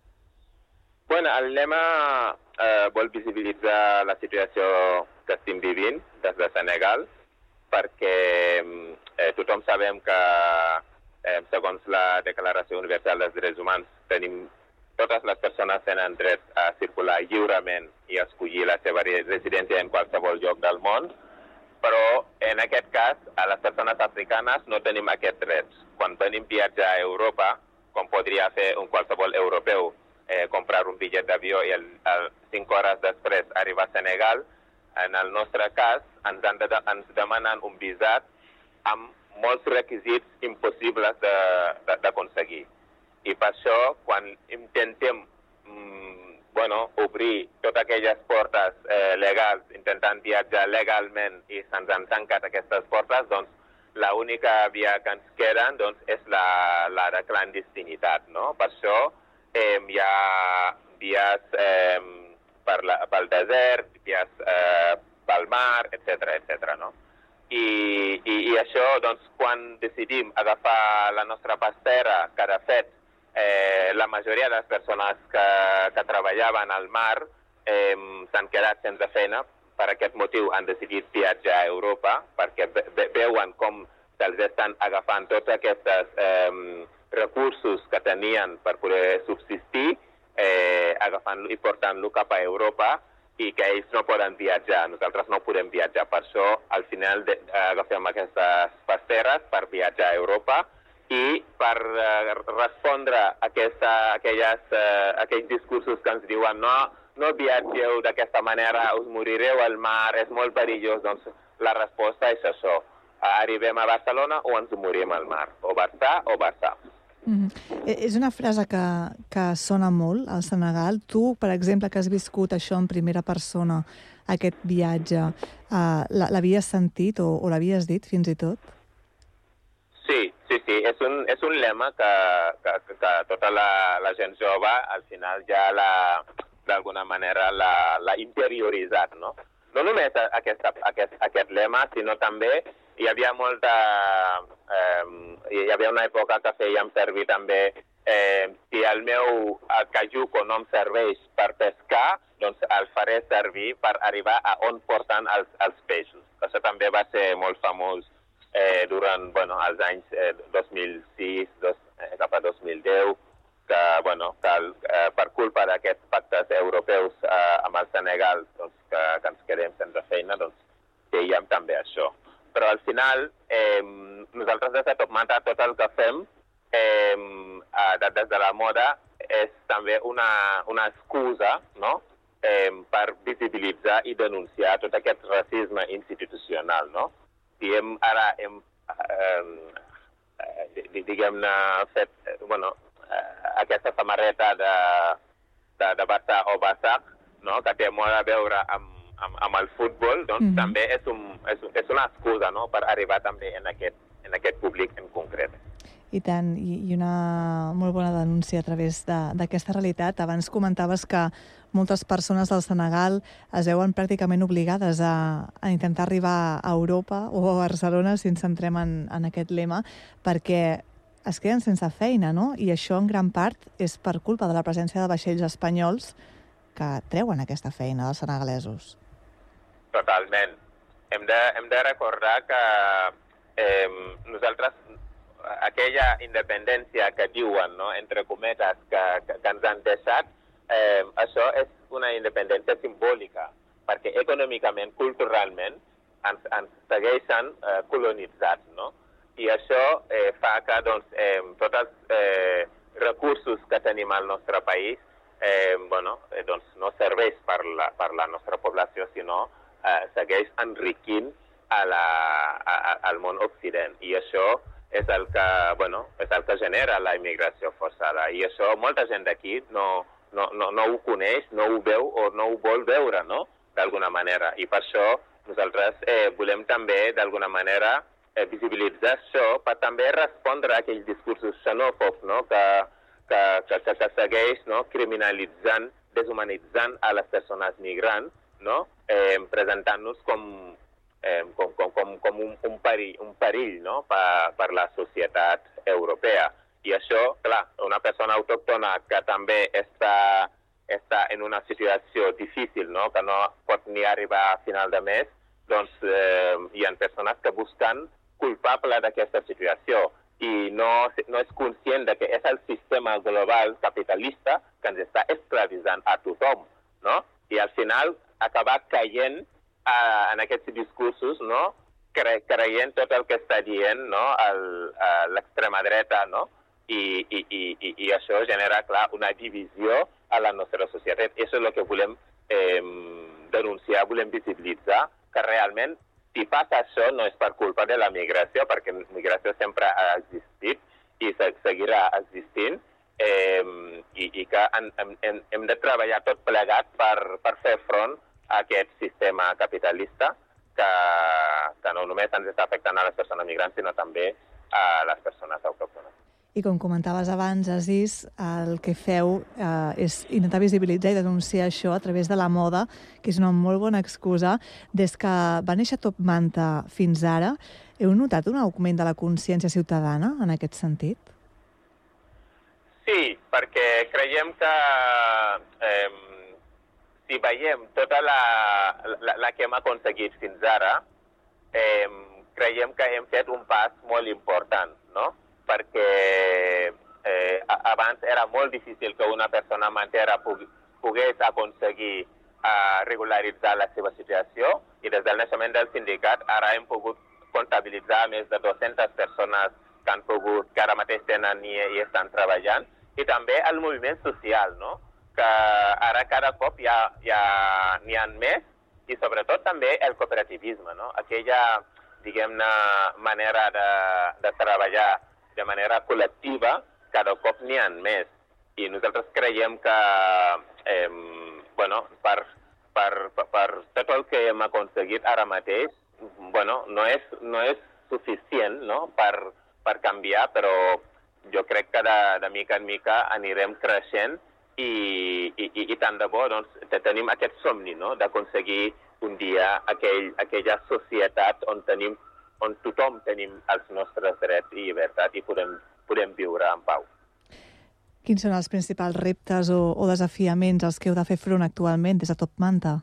Speaker 11: Bueno, el lema eh, vol visibilitzar la situació que estem vivint des de Senegal, perquè eh, tothom sabem que, eh, segons la Declaració Universal dels Drets Humans, tenim totes les persones tenen dret a circular lliurement i a escollir la seva residència en qualsevol lloc del món, però en aquest cas, a les persones africanes no tenim aquest dret. Quan venim viatjar a Europa, com podria fer un qualsevol europeu, eh, comprar un bitllet d'avió i el, el, cinc hores després arribar a Senegal, en el nostre cas ens, han de, ens demanen un visat amb molts requisits impossibles d'aconseguir. I per això, quan intentem mm, bueno, obrir totes aquelles portes eh, legals, intentant viatjar legalment i se'ns han tancat aquestes portes, doncs l'única via que ens queda doncs, és la, la de clandestinitat. No? Per això eh, hi ha vies eh, per la, pel desert, vies eh, pel mar, etcètera, etcètera. No? I, i, I això, doncs, quan decidim agafar la nostra pastera, que de fet Eh, la majoria de les persones que, que treballaven al mar eh, s'han quedat sense feina per aquest motiu han decidit viatjar a Europa, perquè veuen com se'ls estan agafant tots aquests eh, recursos que tenien per poder subsistir, eh, agafant-lo i portant-lo cap a Europa, i que ells no poden viatjar, nosaltres no podem viatjar. Per això, al final, de, eh, agafem aquestes pasteres per viatjar a Europa i per eh, respondre a aquesta, aquelles, eh, aquells discursos que ens diuen no, no viatgeu d'aquesta manera, us morireu al mar, és molt perillós. Doncs la resposta és això. Arribem a Barcelona o ens morim al mar, o Barça o Barça.
Speaker 4: Mm-hmm. És una frase que, que sona molt al Senegal. Tu, per exemple, que has viscut això en primera persona, aquest viatge, uh, l'havies sentit o, o l'havies dit fins i tot?
Speaker 11: Sí, sí, sí. És un, és un lema que, que, que tota la, la gent jove al final ja d'alguna manera l'ha interioritzat, no? No només aquesta, aquest, aquest lema, sinó també hi havia molta... Eh, hi havia una època que fèiem servir també eh, si el meu caiuco no em serveix per pescar, doncs el faré servir per arribar a on porten els, els peixos. Això també va ser molt famós eh, durant bueno, els anys eh, dos mil sis, dos, eh, cap a dos mil deu, que, bueno, que eh, per culpa d'aquests pactes europeus eh, amb el Senegal doncs, que, que ens quedem sense feina, doncs dèiem també això. Però al final, eh, nosaltres des de Top Manta tot el que fem eh, des de la moda és també una, una excusa, no? eh, per visibilitzar i denunciar tot aquest racisme institucional. No? Si hem, ara hem, eh, eh, diguem-ne, fet eh, bueno, eh, aquesta samarreta de, de, de Barça o Barça, no? Que té molt a veure amb Amb, amb el futbol, doncs mm-hmm. també és, un, és, és una excusa, no?, per arribar també en aquest, en aquest públic en concret.
Speaker 4: I tant, i, i una molt bona denúncia a través d'aquesta realitat. Abans comentaves que moltes persones del Senegal es veuen pràcticament obligades a, a intentar arribar a Europa o a Barcelona, si ens centrem en, en aquest lema, perquè es queden sense feina, no? I això en gran part és per culpa de la presència de vaixells espanyols que treuen aquesta feina dels senegalesos.
Speaker 11: Totalment. Hem de, hem de recordar que eh, nosaltres, aquella independència que diuen, no, entre cometes, que, que, que ens han deixat, eh, això és una independència simbòlica, perquè econòmicament, culturalment, ens, ens segueixen eh, colonitzats, no? I això eh, fa que doncs, eh, tots els eh, recursos que tenim al nostre país eh, bueno, eh, doncs no serveix per la, per la nostra població, sinó eh, segueix enriquint a la, a, a, al món occident. I això és el que, bueno, és el que genera la immigració forçada. I això molta gent d'aquí no, no, no, no ho coneix, no ho veu o no ho vol veure, no?, d'alguna manera. I per això nosaltres eh, volem també, d'alguna manera, eh, visibilitzar això per també respondre a aquells discursos xenòfobs, no?, que Que, que, que segueix, no?, criminalitzant, deshumanitzant a les persones migrants, no?, eh, presentant-nos com, eh, com, com, com, com un, un perill, un perill, no?, per, per la societat europea. I això, clar, una persona autòctona que també està, està en una situació difícil, no?, que no pot ni arribar a final de mes, doncs eh, hi ha persones que busquen culpable d'aquesta situació. I no, no és conscient de que és el sistema global capitalista que ens està esclavitzant a tothom, no? I al final acabar caient uh, en aquests discursos, no?, Cre creient tot el que està dient, no?, l'extrema dreta, no?, I, i, i, i això genera, clar, una divisió a la nostra societat. I això és el que volem eh, denunciar, volem visibilitzar, que realment si passa això no és per culpa de la migració, perquè la migració sempre ha existit i seguirà existint, eh, i, i que hem, hem, hem de treballar tot plegat per, per fer front a aquest sistema capitalista que, que no només ens està afectant a les persones migrants, sinó també a les persones autòctones.
Speaker 4: I com comentaves abans, Aziz, el que feu eh, és intentar visibilitzar i denunciar això a través de la moda, que és una molt bona excusa. Des que va néixer Top Manta fins ara, heu notat un augment de la consciència ciutadana en aquest sentit?
Speaker 11: Sí, perquè creiem que eh, si veiem tota la, la, la que hem aconseguit fins ara, eh, creiem que hem fet un pas molt important, no? Perquè eh, abans era molt difícil que una persona mantera pogués aconseguir eh, regularitzar la seva situació, i des del naixement del sindicat ara hem pogut comptabilitzar més de dues-centes persones que han pogut, que ara mateix tenen i, i estan treballant, i també el moviment social, no? Que ara cada cop hi ha, hi ha, n'hi ha més, i sobretot també el cooperativisme, no? Aquella, diguem-ne, manera de, de treballar de manera col·lectiva, cada cop n'hi ha més. I nosaltres creiem que, eh, bueno, per, per, per, per tot el que hem aconseguit ara mateix, bueno, no és, no és suficient, no?, per, per canviar, però jo crec que de, de mica en mica anirem creixent i, i, i, i tant de bo, doncs, tenim aquest somni, no?, d'aconseguir un dia aquell, aquella societat on tenim, on tothom tenim els nostres drets i llibertat i podem, podem viure en pau.
Speaker 4: Quins són els principals reptes o, o desafiaments als que heu de fer front actualment des de Top Manta?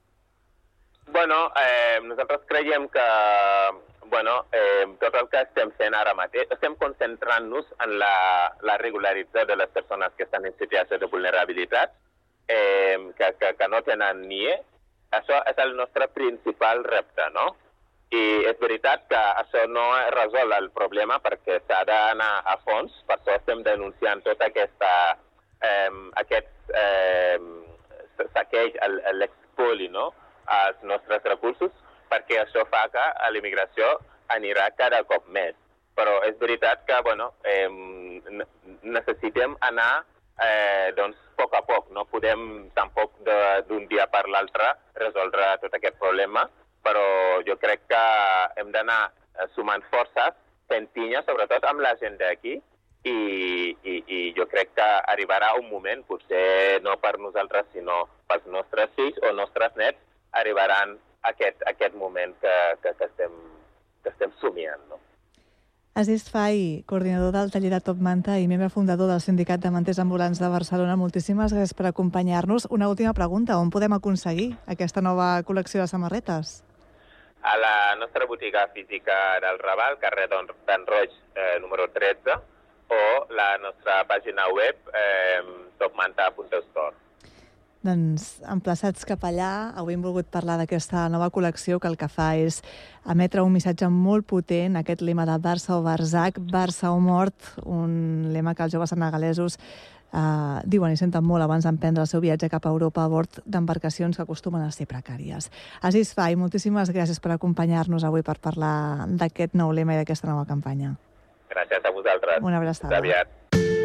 Speaker 11: Bueno, eh, nosaltres creiem que bueno, eh, tot el que estem fent ara mateix, estem concentrant-nos en la, la regularització de les persones que estan en situació de vulnerabilitat, eh, que, que, que no tenen N I E. Això és el nostre principal repte, no? I és veritat que això no resol el problema perquè s'ha d'anar a fons, per això estem denunciant tot aquesta, eh, aquest eh, saqueig, l'expoli, no?, als nostres recursos, perquè això fa que l'immigració anirà cada cop més. Però és veritat que, bueno, eh, necessitem anar eh, doncs, a poc a poc. No podem tampoc d'un dia per l'altre resoldre tot aquest problema, però jo crec que hem d'anar sumant forces, fent pinya, sobretot amb la gent d'aquí, i, i, i jo crec que arribarà un moment, potser no per nosaltres, sinó pels nostres fills o nostres nets, arribaran aquest, aquest moment que, que, que, estem, que estem somiant, no?
Speaker 4: Aziz Fai, coordinador del taller de Top Manta i membre fundador del Sindicat de Manters Ambulants de Barcelona, moltíssimes gràcies per acompanyar-nos. Una última pregunta, on podem aconseguir aquesta nova col·lecció de samarretes?
Speaker 11: A la nostra botiga física del Raval, carrer d'en Roig, eh, número tretze, o la nostra pàgina web, eh, top manta punt store.
Speaker 4: Doncs emplaçats cap allà, avui hem volgut parlar d'aquesta nova col·lecció que el que fa és emetre un missatge molt potent, aquest lema de Barça o Barzac, Barça o mort, un lema que els joves senegalesos eh, diuen i senten molt abans d'emprendre el seu viatge cap a Europa a bord d'embarcacions que acostumen a ser precàries. Aziz Fai, moltíssimes gràcies per acompanyar-nos avui per parlar d'aquest nou lema i d'aquesta nova campanya.
Speaker 11: Gràcies a vosaltres.
Speaker 4: Una abraçada.
Speaker 11: Fins aviat.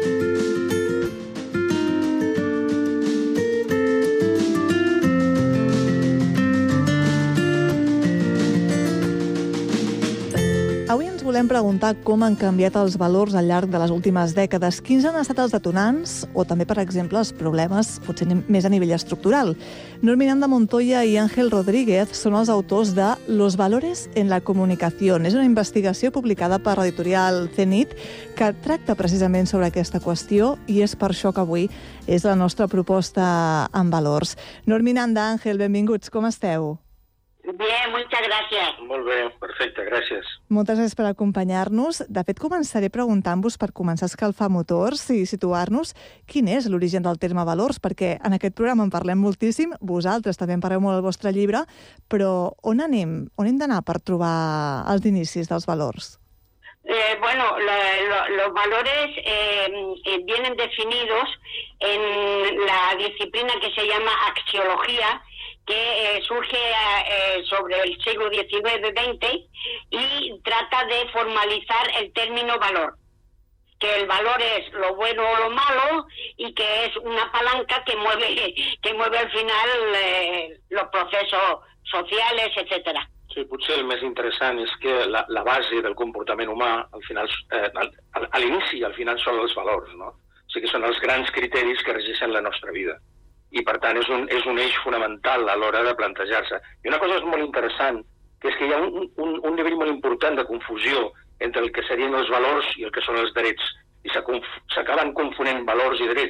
Speaker 4: Avui ens volem preguntar com han canviat els valors al llarg de les últimes dècades, quins han estat els detonants o també, per exemple, els problemes potser més a nivell estructural. Nor Miranda Montoya i Ángel Rodríguez són els autors de Los valores en la comunicación. És una investigació publicada per l'editorial Zenit que tracta precisament sobre aquesta qüestió i és per això que avui és la nostra proposta en valors. Nor Miranda, Ángel, benvinguts, com esteu?
Speaker 12: Bien, muchas gracias.
Speaker 13: Molt bé, perfecte, gràcies.
Speaker 4: Moltes gràcies per acompanyar-nos. De fet, començaré preguntant-vos, per començar a escalfar motors i situar-nos, quin és l'origen del terme valors, perquè en aquest programa en parlem moltíssim, vosaltres també en parleu molt al vostre llibre, però on anem? On hem d'anar per trobar els inicis dels valors?
Speaker 12: Eh, bueno, lo, lo, los valores eh, eh, vienen definidos en la disciplina que se llama axiología, que eh, surge eh, sobre el siglo diecinueve veinte y trata de formalizar el término valor. Que el valor es lo bueno o lo malo y que es una palanca que mueve, que mueve al final eh, los procesos sociales, etcétera.
Speaker 13: Sí, potser el més interessant és que la, la base del comportament humà, al final, eh, a l'inici, al final, són els valors, no? O sigui que són els grans criteris que regeixen la nostra vida. I, per tant, és un, és un eix fonamental a l'hora de plantejar-se. I una cosa és molt interessant, que és que hi ha un, un, un nivell molt important de confusió entre el que serien els valors i el que són els drets. I s'acaben confonent valors i drets,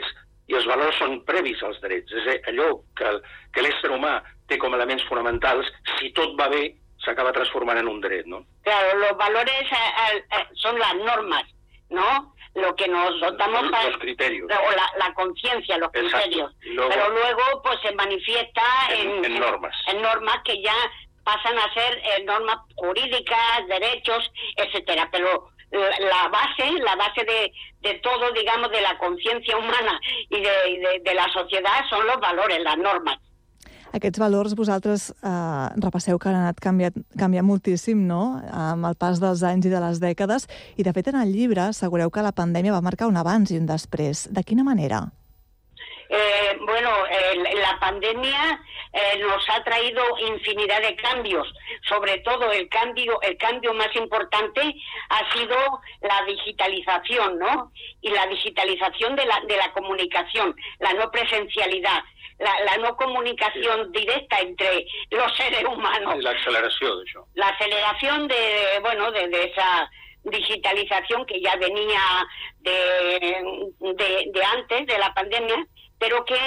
Speaker 13: i els valors són previs als drets. És a dir, allò que, que l'ésser humà té com elements fonamentals, si tot va bé, s'acaba transformant en un dret, ¿no?
Speaker 12: Claro, los valores eh, eh, son las normas, ¿no? Lo que nos dotamos...
Speaker 13: Los, los criterios.
Speaker 12: O la, la conciencia, los
Speaker 13: Exacto.
Speaker 12: criterios.
Speaker 13: Luego,
Speaker 12: pero luego, pues, se manifiesta en,
Speaker 13: en, en normas.
Speaker 12: En, en normas que ya pasan a ser eh, normas jurídicas, derechos, etcétera. Pero la, la base, la base de, de todo, digamos, de la conciencia humana y de, de, de la sociedad son los valores, las normas.
Speaker 4: Aquests valors vosaltres eh, repasseu que han anat canviant, canviant moltíssim, no?, amb el pas dels anys i de les dècades, i de fet en el llibre assegureu que la pandèmia va marcar un abans i un després. De quina manera?
Speaker 12: Eh, bueno, eh, la pandemia eh, nos ha traído infinidad de cambios. Sobre todo el cambio, el cambio más importante ha sido la digitalización, ¿no? Y la digitalización de la, de la comunicación, la no presencialidad. La, la no comunicación directa entre los seres humanos.
Speaker 13: La acceleració d'això.
Speaker 12: La aceleración de, bueno, de, de esa digitalización que ya venía de, de, de antes de la pandemia, pero que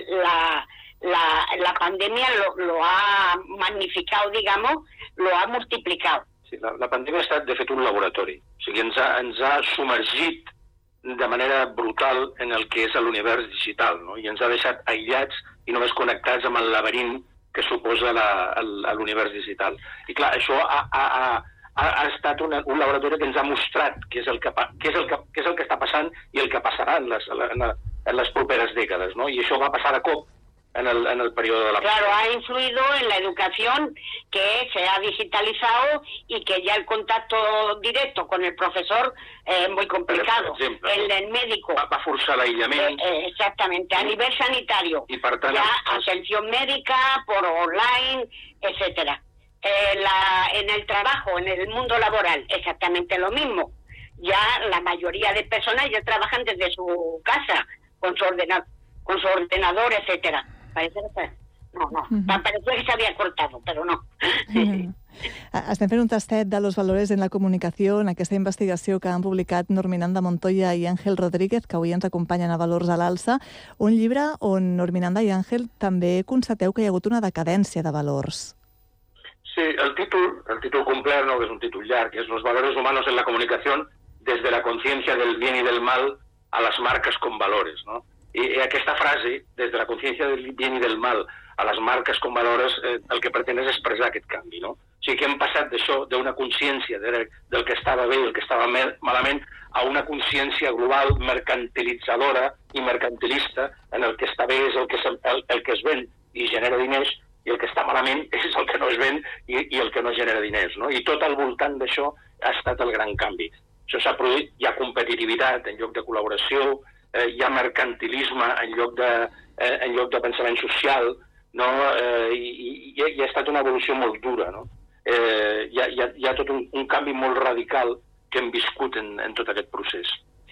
Speaker 12: la, la, la pandemia lo, lo ha magnificado, digamos, lo ha multiplicado.
Speaker 13: Sí, la, la pandèmia ha estat, de fet, un laboratori. O sigui, ens ha, ens ha submergit de manera brutal en el que és l'univers digital, no? I ens ha deixat aïllats i només connectats amb el laberint que suposa l'univers digital. I clar, això ha, ha, ha, ha estat una, un laboratori que ens ha mostrat què és, el que, què, és el que, què és el que està passant i el que passarà en les, en, en les properes dècades, no? I això va passar de cop en el, en el periodo de la
Speaker 12: Claro, ha influido en la educación, que se ha digitalizado y que ya el contacto directo con el profesor es eh, muy complicado.
Speaker 13: Per exemple,
Speaker 12: el del médico.
Speaker 13: Va, va forçar l'aïllament.
Speaker 12: Eh, eh, exactamente, a nivel sanitario.
Speaker 13: I per tant,
Speaker 12: ya
Speaker 13: els...
Speaker 12: atención médica, por online, etcétera. Eh, la, en el trabajo, en el mundo laboral, exactamente lo mismo. Ya la mayoría de personas ya trabajan desde su casa, con su ordenador, con su ordenador, etcétera. Parece que... No, no, uh-huh. Parecía que se había cortado, però no.
Speaker 4: Uh-huh. Estem fent un tastet de los valores en la comunicació en aquesta investigació que han publicat Norminanda Montoya i Àngel Rodríguez, que avui ens acompanyen a Valors a l'Alça, un llibre on Norminanda i Àngel també constateu que hi ha hagut una decadència de valors.
Speaker 13: Sí, el títol, el títol complet, no, que és un títol llarg, que és Los valores humanos en la comunicación desde la conciencia del bien y del mal a las marcas con valores, no? I aquesta frase, des de la consciència del bien i del mal a les marques com valores, eh, el que pretén és expressar aquest canvi, no? O sigui que hem passat d'això, d'una consciència de, del que estava bé i el que estava malament, a una consciència global mercantilitzadora i mercantilista, en el que està bé és el que, el, el que es ven i genera diners, i el que està malament és el que no es ven i, i el que no genera diners, no? I tot al voltant d'això ha estat el gran canvi. Això s'ha produït, hi ha competitivitat en lloc de col·laboració, Eh, hi ha mercantilisme en lloc de, eh, en lloc de pensament social, no? eh, i, i, i ha estat una evolució molt dura, no? Eh, hi, ha, hi, ha, hi ha tot un, un canvi molt radical que hem viscut en, en tot aquest procés.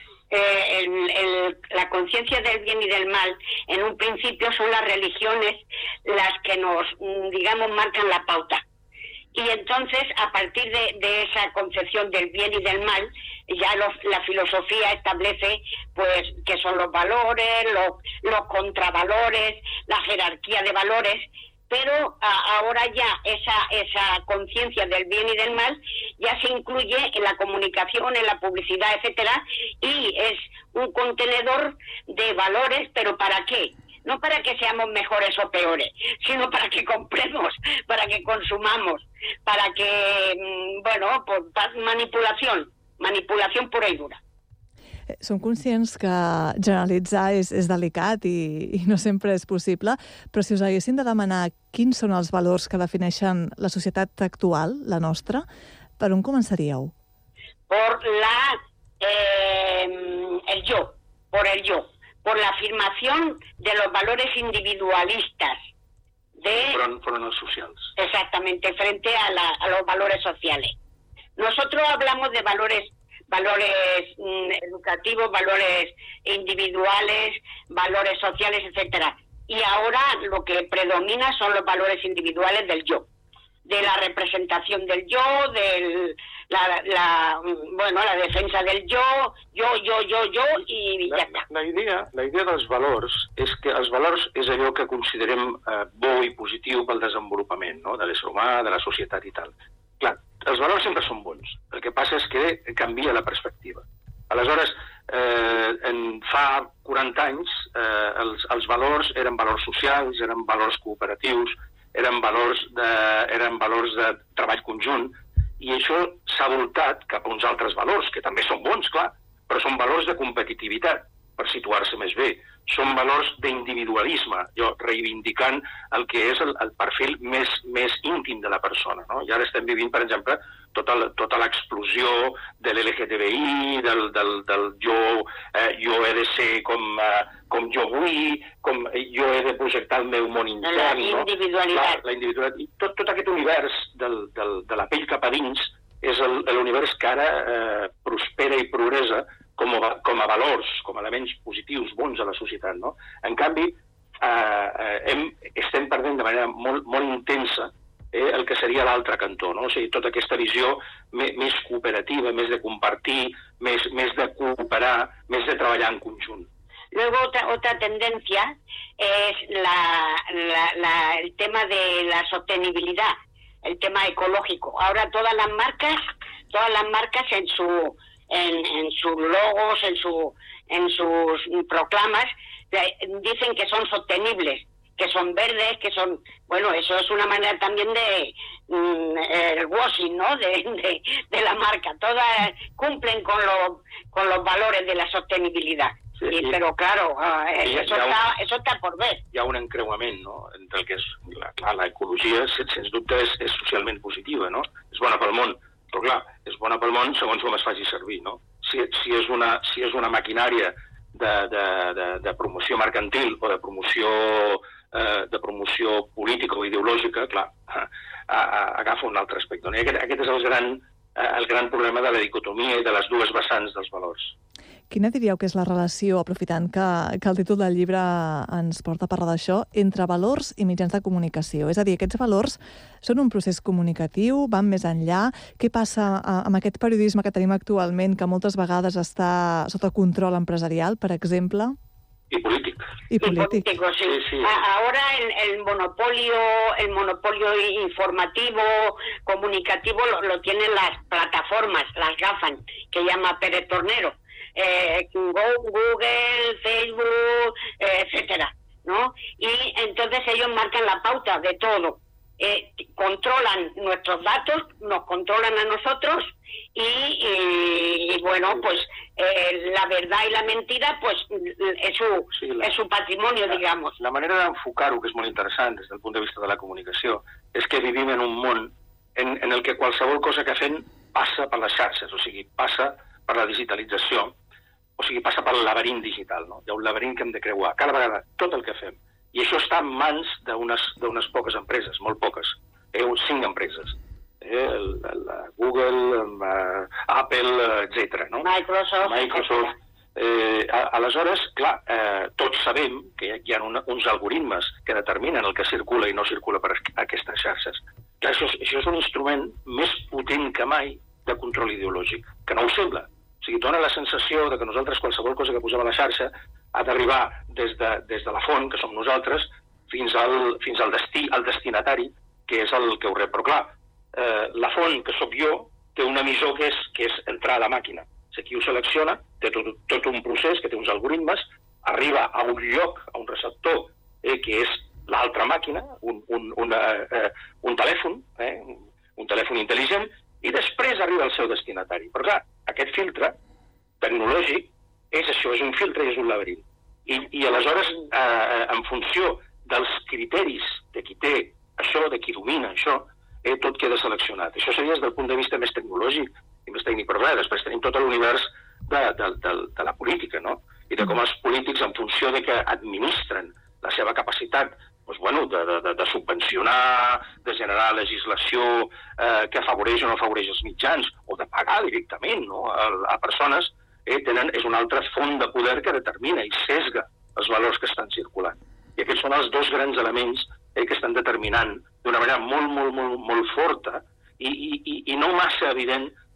Speaker 12: Eh, el, el, la conciencia del bien y del mal, en un principio son las religiones las que nos, digamos, marcan la pauta. Y entonces, a partir de, de esa concepción del bien y del mal, ya los, la filosofía establece pues que son los valores, los, los contravalores, la jerarquía de valores, pero a, ahora ya esa, esa conciencia del bien y del mal ya se incluye en la comunicación, en la publicidad, etcétera, y es un contenedor de valores, pero ¿para qué? No para que seamos mejores o peores, sino para que compremos, para que consumamos, para que, bueno, pues manipulación, manipulación pura i dura.
Speaker 4: Som conscients que generalitzar és, és delicat i, i no sempre és possible, però si us haguessin de demanar quins són els valors que defineixen la societat actual, la nostra, per on començaríeu?
Speaker 12: Por la, eh, el yo, por el yo. Por la afirmación de los valores individualistas. De,
Speaker 13: fueron, fueron los sociales.
Speaker 12: Exactamente, frente a, la, a los valores sociales. Nosotros hablamos de valores, valores mm, educativos, valores individuales, valores sociales, etcétera. Y ahora lo que predomina son los valores individuales del yo, de la representación del yo, del, la, la, bueno, la defensa del jo, jo, jo, jo, jo, i ja està.
Speaker 13: La, la, idea, la idea dels valors és que els valors és allò que considerem eh, bo i positiu pel desenvolupament, no?, de l'ésser humà, de la societat i tal. Clar, els valors sempre són bons. El que passa és que canvia la perspectiva. Aleshores, eh, en fa quaranta anys, eh, els, els valors eren valors socials, eren valors cooperatius, eren valors de, eren valors de treball conjunt, i això s'ha voltat cap a uns altres valors, que també són bons, clar, però són valors de competitivitat, per situar-se més bé. Són valors d'individualisme, jo reivindicant el que és el, el perfil més, més íntim de la persona, no? I ara estem vivint, per exemple, tota, tota l'explosió de l'L G T B I, del, del, del jo, eh, jo he de ser com, eh, com jo vull, com jo he de projectar el meu món intern.
Speaker 12: La individualitat.
Speaker 13: No? La, la individualitat. I tot, tot aquest univers del, del, de la pell cap a dins és l'univers que ara eh, prospera i progressa com a, com a valors, com a elements positius, bons a la societat, no? En canvi, eh, hem, estem perdent de manera molt, molt intensa eh, el que seria l'altre cantó, no? O sigui, tota aquesta visió més, més cooperativa, més de compartir, més, més de cooperar, més de treballar en conjunt.
Speaker 12: Luego otra, otra tendencia es la, la, la, el tema de la sostenibilidad, el tema ecológico. Ahora todas las marcas, todas las marcas en su En, en sus logos, en, su, en sus proclamas, dicen que son sostenibles, que son verdes, que son... Bueno, eso es una manera también de... Mm, el washing, ¿no?, de, de, de la marca. Todas cumplen con, lo, con los valores de la sostenibilidad. Sí, I, sí. Però, claro, eh, sí, eso, un, está, eso está por ver.
Speaker 13: Hi ha un encreuament, no?, entre el que és... La, clar, l'ecologia, sens dubte, és, és socialment positiva, no? És bona pel món. Però clar, és bona pel món segons com es faci servir, no? Si, si, és, una, si és una maquinària de, de, de, de promoció mercantil o de promoció, eh, de promoció política o ideològica, clar, a, a, agafa un altre aspecte. I aquest, aquest és el gran, eh, el gran problema de la dicotomia i de les dues vessants dels valors.
Speaker 4: Quina diríeu que és la relació, aprofitant que, que el títol del llibre ens porta a parlar d'això, entre valors i mitjans de comunicació? És a dir, aquests valors són un procés comunicatiu, van més enllà? Què passa amb aquest periodisme que tenim actualment, que moltes vegades està sota control empresarial, per exemple?
Speaker 13: Y político.
Speaker 4: Y político.
Speaker 12: Y político, sí. Sí, sí. Ahora el, el monopolio, el monopolio informativo, comunicativo, lo, lo tienen las plataformas, las GAFAM, que llama Pérez Tornero. Eh, Google, Facebook, eh, etcétera, ¿no? Y entonces ellos marcan la pauta de todo. Eh, controlan nuestros datos, nos controlan a nosotros y, y, y bueno, pues eh, la verdad y la mentira, pues es su, sí, la, es su patrimonio, la, digamos.
Speaker 13: La manera d'enfocar-ho, que és molt interessant des del punt de vista de la comunicació, és que vivim en un món en, en el que qualsevol cosa que fem passa per les xarxes, o sigui, passa per la digitalització, o sigui, passa pel laberint digital, no? Hi ha un laberint que hem de creuar cada vegada, tot el que fem. I això està en mans d'unes poques empreses, molt poques, eh, cinc empreses. Eh, el, el, Google, el, Apple, etcètera. No?
Speaker 12: Microsoft.
Speaker 13: Microsoft. Eh, aleshores, clar, eh, tots sabem que hi ha una, uns algoritmes que determinen el que circula i no circula per aquestes xarxes. Clar, això, això és un instrument més potent que mai de control ideològic, que no ho sembla. O sigui, dona la sensació de que nosaltres qualsevol cosa que posem a la xarxa ha d'arribar des, de, des de la font, que som nosaltres, fins al, fins al destí, al destinatari, que és el que ho rep. Però clar, eh, la font, que sóc jo, té un emissor que és, que és entrar a la màquina. Si aquí ho selecciona, té tot, tot un procés que té uns algoritmes, arriba a un lloc, a un receptor, eh, que és l'altra màquina, un, un, una, eh, un telèfon, eh, un, un telèfon intel·ligent, i després arriba al seu destinatari. Però clar, aquest filtre tecnològic és això, és un filtre i és un laberint. I, i aleshores, eh, en funció dels criteris de qui té això, de qui domina això, eh, tot queda seleccionat. Això seria des del punt de vista més tecnològic i més tècnic, però clar, després tenim tot l'univers de, de, de, de la política, no? I de com els polítics, en funció de que administren la seva capacitat doncs, bueno, de, de, de subvencionar, de generar legislació eh, que afavoreix o no afavoreix els mitjans, o de pagar directament, no?, a, a persones, eh, tenen, és una altra font de poder que determina i sesga els valors que estan circulant. I aquests són els dos grans elements eh, que estan determinant d'una manera molt, molt, molt, molt forta i, i, i no massa evident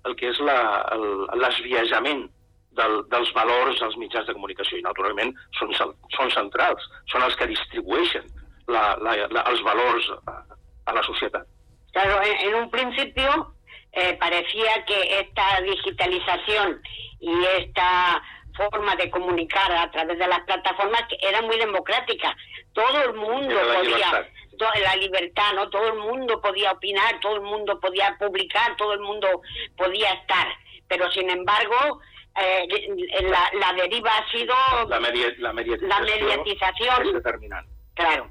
Speaker 13: el que és l'esbiaixament del, dels valors dels mitjans de comunicació. I, naturalment, són, són centrals, són els que distribueixen la, la, la, els valors a, a la societat.
Speaker 12: Claro, en, en un principio eh, parecía que esta digitalización y esta forma de comunicar a través de las plataformas era muy democrática. Todo el mundo
Speaker 13: la
Speaker 12: podía...
Speaker 13: libertad.
Speaker 12: La libertad, ¿no? Todo el mundo podía opinar, todo el mundo podía publicar, todo el mundo podía estar. Pero, sin embargo, eh, la, la deriva ha sido...
Speaker 13: La, media, la mediatizació,
Speaker 12: la mediatización
Speaker 13: és determinant.
Speaker 12: Claro.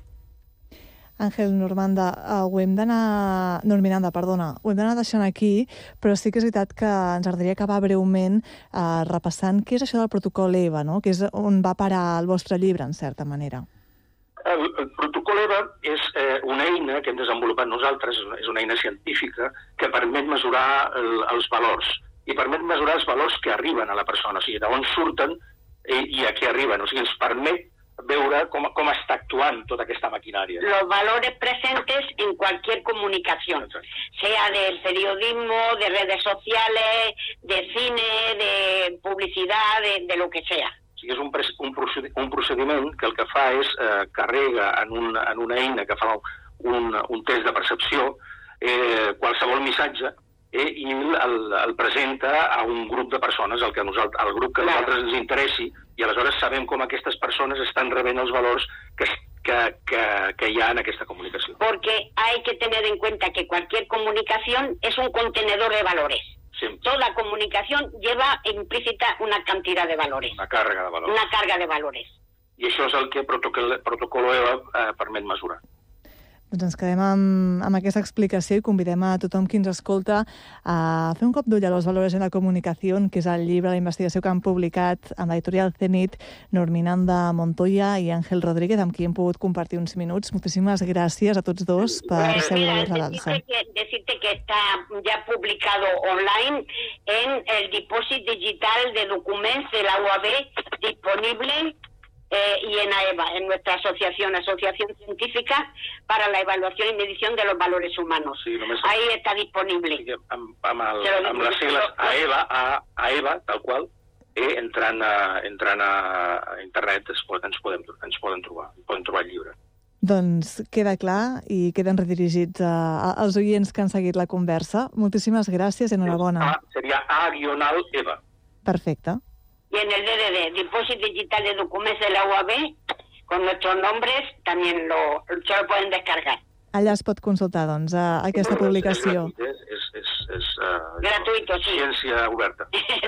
Speaker 4: Àngel Normanda, uh, ho hem d'anar... No, Miranda, perdona. Ho hem d'anar deixant aquí, però sí que és veritat que ens agradaria acabar breument uh, repassant què és això del protocol E V A, no? Que és on va parar el vostre llibre, en certa manera.
Speaker 13: El, el protocol E V A és eh, una eina que hem desenvolupat nosaltres, és una eina científica que permet mesurar el, els valors i permet mesurar els valors que arriben a la persona, o sigui, d'on surten i, i a què arriben, o sigui, ens permet veure com, com està actuant tota aquesta maquinària.
Speaker 12: Los valores presentes en cualquier comunicación, sea de periodismo, de redes sociales, de cine, de publicidad, de, de lo que sea.
Speaker 13: O sigui, és un, un, un procediment que el que fa és eh, carrega en, un, en una eina que fa un, un test de percepció eh, qualsevol missatge eh, i el, el presenta a un grup de persones, al, que nosaltres, al grup que a nosaltres ens interessi, i aleshores sabem com aquestes persones estan rebent els valors que, que, que, que hi ha en aquesta comunicació.
Speaker 12: Porque hay que tener en cuenta que cualquier comunicación es un contenedor de valores. Toda comunicación lleva implícita una cantidad de valores.
Speaker 13: Una càrrega de valors.
Speaker 12: Una càrrega de valores.
Speaker 13: I això és el que el protocol, protocol E V A eh, permet mesurar.
Speaker 4: Doncs ens quedem amb, amb aquesta explicació i convidem a tothom qui ens escolta a fer un cop d'ull a los valores en la comunicació, que és el llibre, la investigació que han publicat amb l'editorial Zenit, Norminanda Montoya i Àngel Rodríguez, amb qui hem pogut compartir uns minuts. Moltíssimes gràcies a tots dos per
Speaker 12: Eh,
Speaker 4: ser
Speaker 12: mira,
Speaker 4: valors a l'alça.
Speaker 12: decirte que, decirte que está ya publicado online en el depósito digital de documentos de la U A B disponible eh, y en AEVA, en nuestra asociación, Asociación Científica para la Evaluación y Medición de los Valores Humanos.
Speaker 13: Sí, només...
Speaker 12: Ahí está disponible.
Speaker 13: Sí, amb, amb, el, amb les sigles AEVA, a, AEVA, tal qual, eh, entrant, a, entrant a internet es, pot, ens, podem, ens poden trobar, poden trobar el llibre.
Speaker 4: Doncs queda clar i queden redirigits a, a, als oients que han seguit la conversa. Moltíssimes gràcies i enhorabona.
Speaker 13: A, seria A-EVA.
Speaker 4: Perfecte.
Speaker 12: Y en el D D D, Depósito Digital de Documentos de la U A B, con nuestros nombres, también lo, se lo pueden descargar.
Speaker 4: Allà es pot consultar, doncs, a, a aquesta publicació.
Speaker 13: És, és, és, és uh,
Speaker 12: gratuïto, sí.
Speaker 13: Ciència oberta.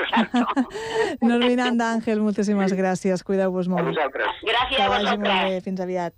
Speaker 4: Norminanda, Àngel, moltíssimes gràcies. Cuideu-vos molt.
Speaker 13: A vosaltres.
Speaker 12: Gràcies
Speaker 4: que
Speaker 12: a
Speaker 4: vagi molt
Speaker 12: vosaltres.
Speaker 4: bé. Fins aviat.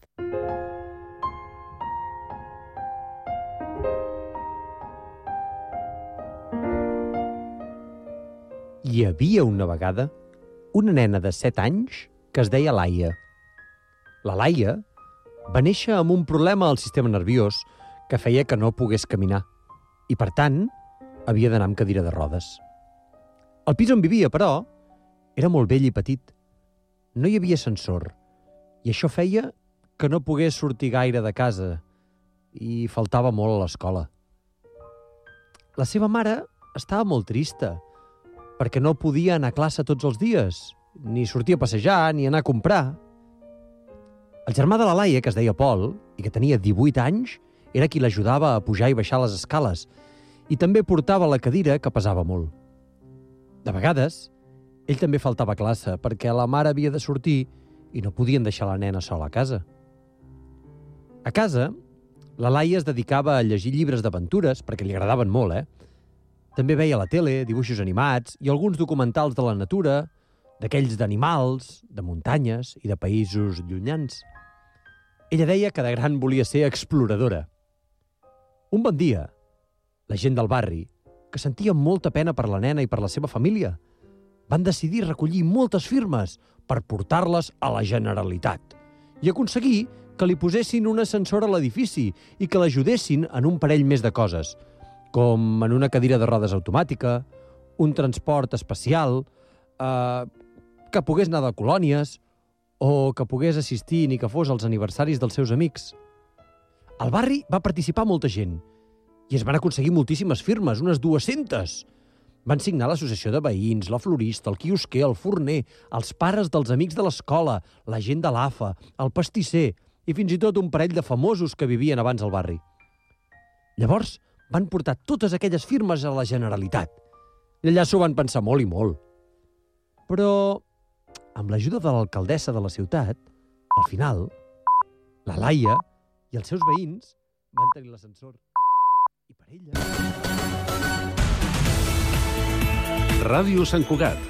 Speaker 14: Hi havia una vegada una nena de set anys que es deia Laia. La Laia va néixer amb un problema al sistema nerviós que feia que no pogués caminar i, per tant, havia d'anar amb cadira de rodes. El pis on vivia, però, era molt vell i petit. No hi havia ascensor i això feia que no pogués sortir gaire de casa i faltava molt a l'escola. La seva mare estava molt trista perquè no podia anar a classe tots els dies, ni sortir a passejar, ni anar a comprar. El germà de la Laia, que es deia Pol, i que tenia divuit anys, era qui l'ajudava a pujar i baixar les escales, i també portava la cadira, que pesava molt. De vegades, ell també faltava a classe, perquè la mare havia de sortir i no podien deixar la nena sola a casa. A casa, la Laia es dedicava a llegir llibres d'aventures, perquè li agradaven molt, eh? També veia a la tele dibuixos animats i alguns documentals de la natura, d'aquells d'animals, de muntanyes i de països llunyans. Ella deia que de gran volia ser exploradora. Un bon dia, la gent del barri, que sentia molta pena per la nena i per la seva família, van decidir recollir moltes firmes per portar-les a la Generalitat i aconseguir que li posessin un ascensor a l'edifici i que l'ajudessin en un parell més de coses, com en una cadira de rodes automàtica, un transport especial, eh, que pogués anar de colònies o que pogués assistir ni que fos als aniversaris dels seus amics. Al barri va participar molta gent i es van aconseguir moltíssimes firmes, unes dues-centes. Van signar l'associació de veïns, la florista, el quiosquer, el forner, els pares dels amics de l'escola, la gent de l'A F A, el pastisser i fins i tot un parell de famosos que vivien abans al barri. Llavors van portar totes aquelles firmes a la Generalitat. I allà s'ho van pensar molt i molt. Però, amb l'ajuda de l'alcaldessa de la ciutat, al final, la Laia i els seus veïns van tenir l'ascensor. I per ella...
Speaker 1: Ràdio Sant Cugat,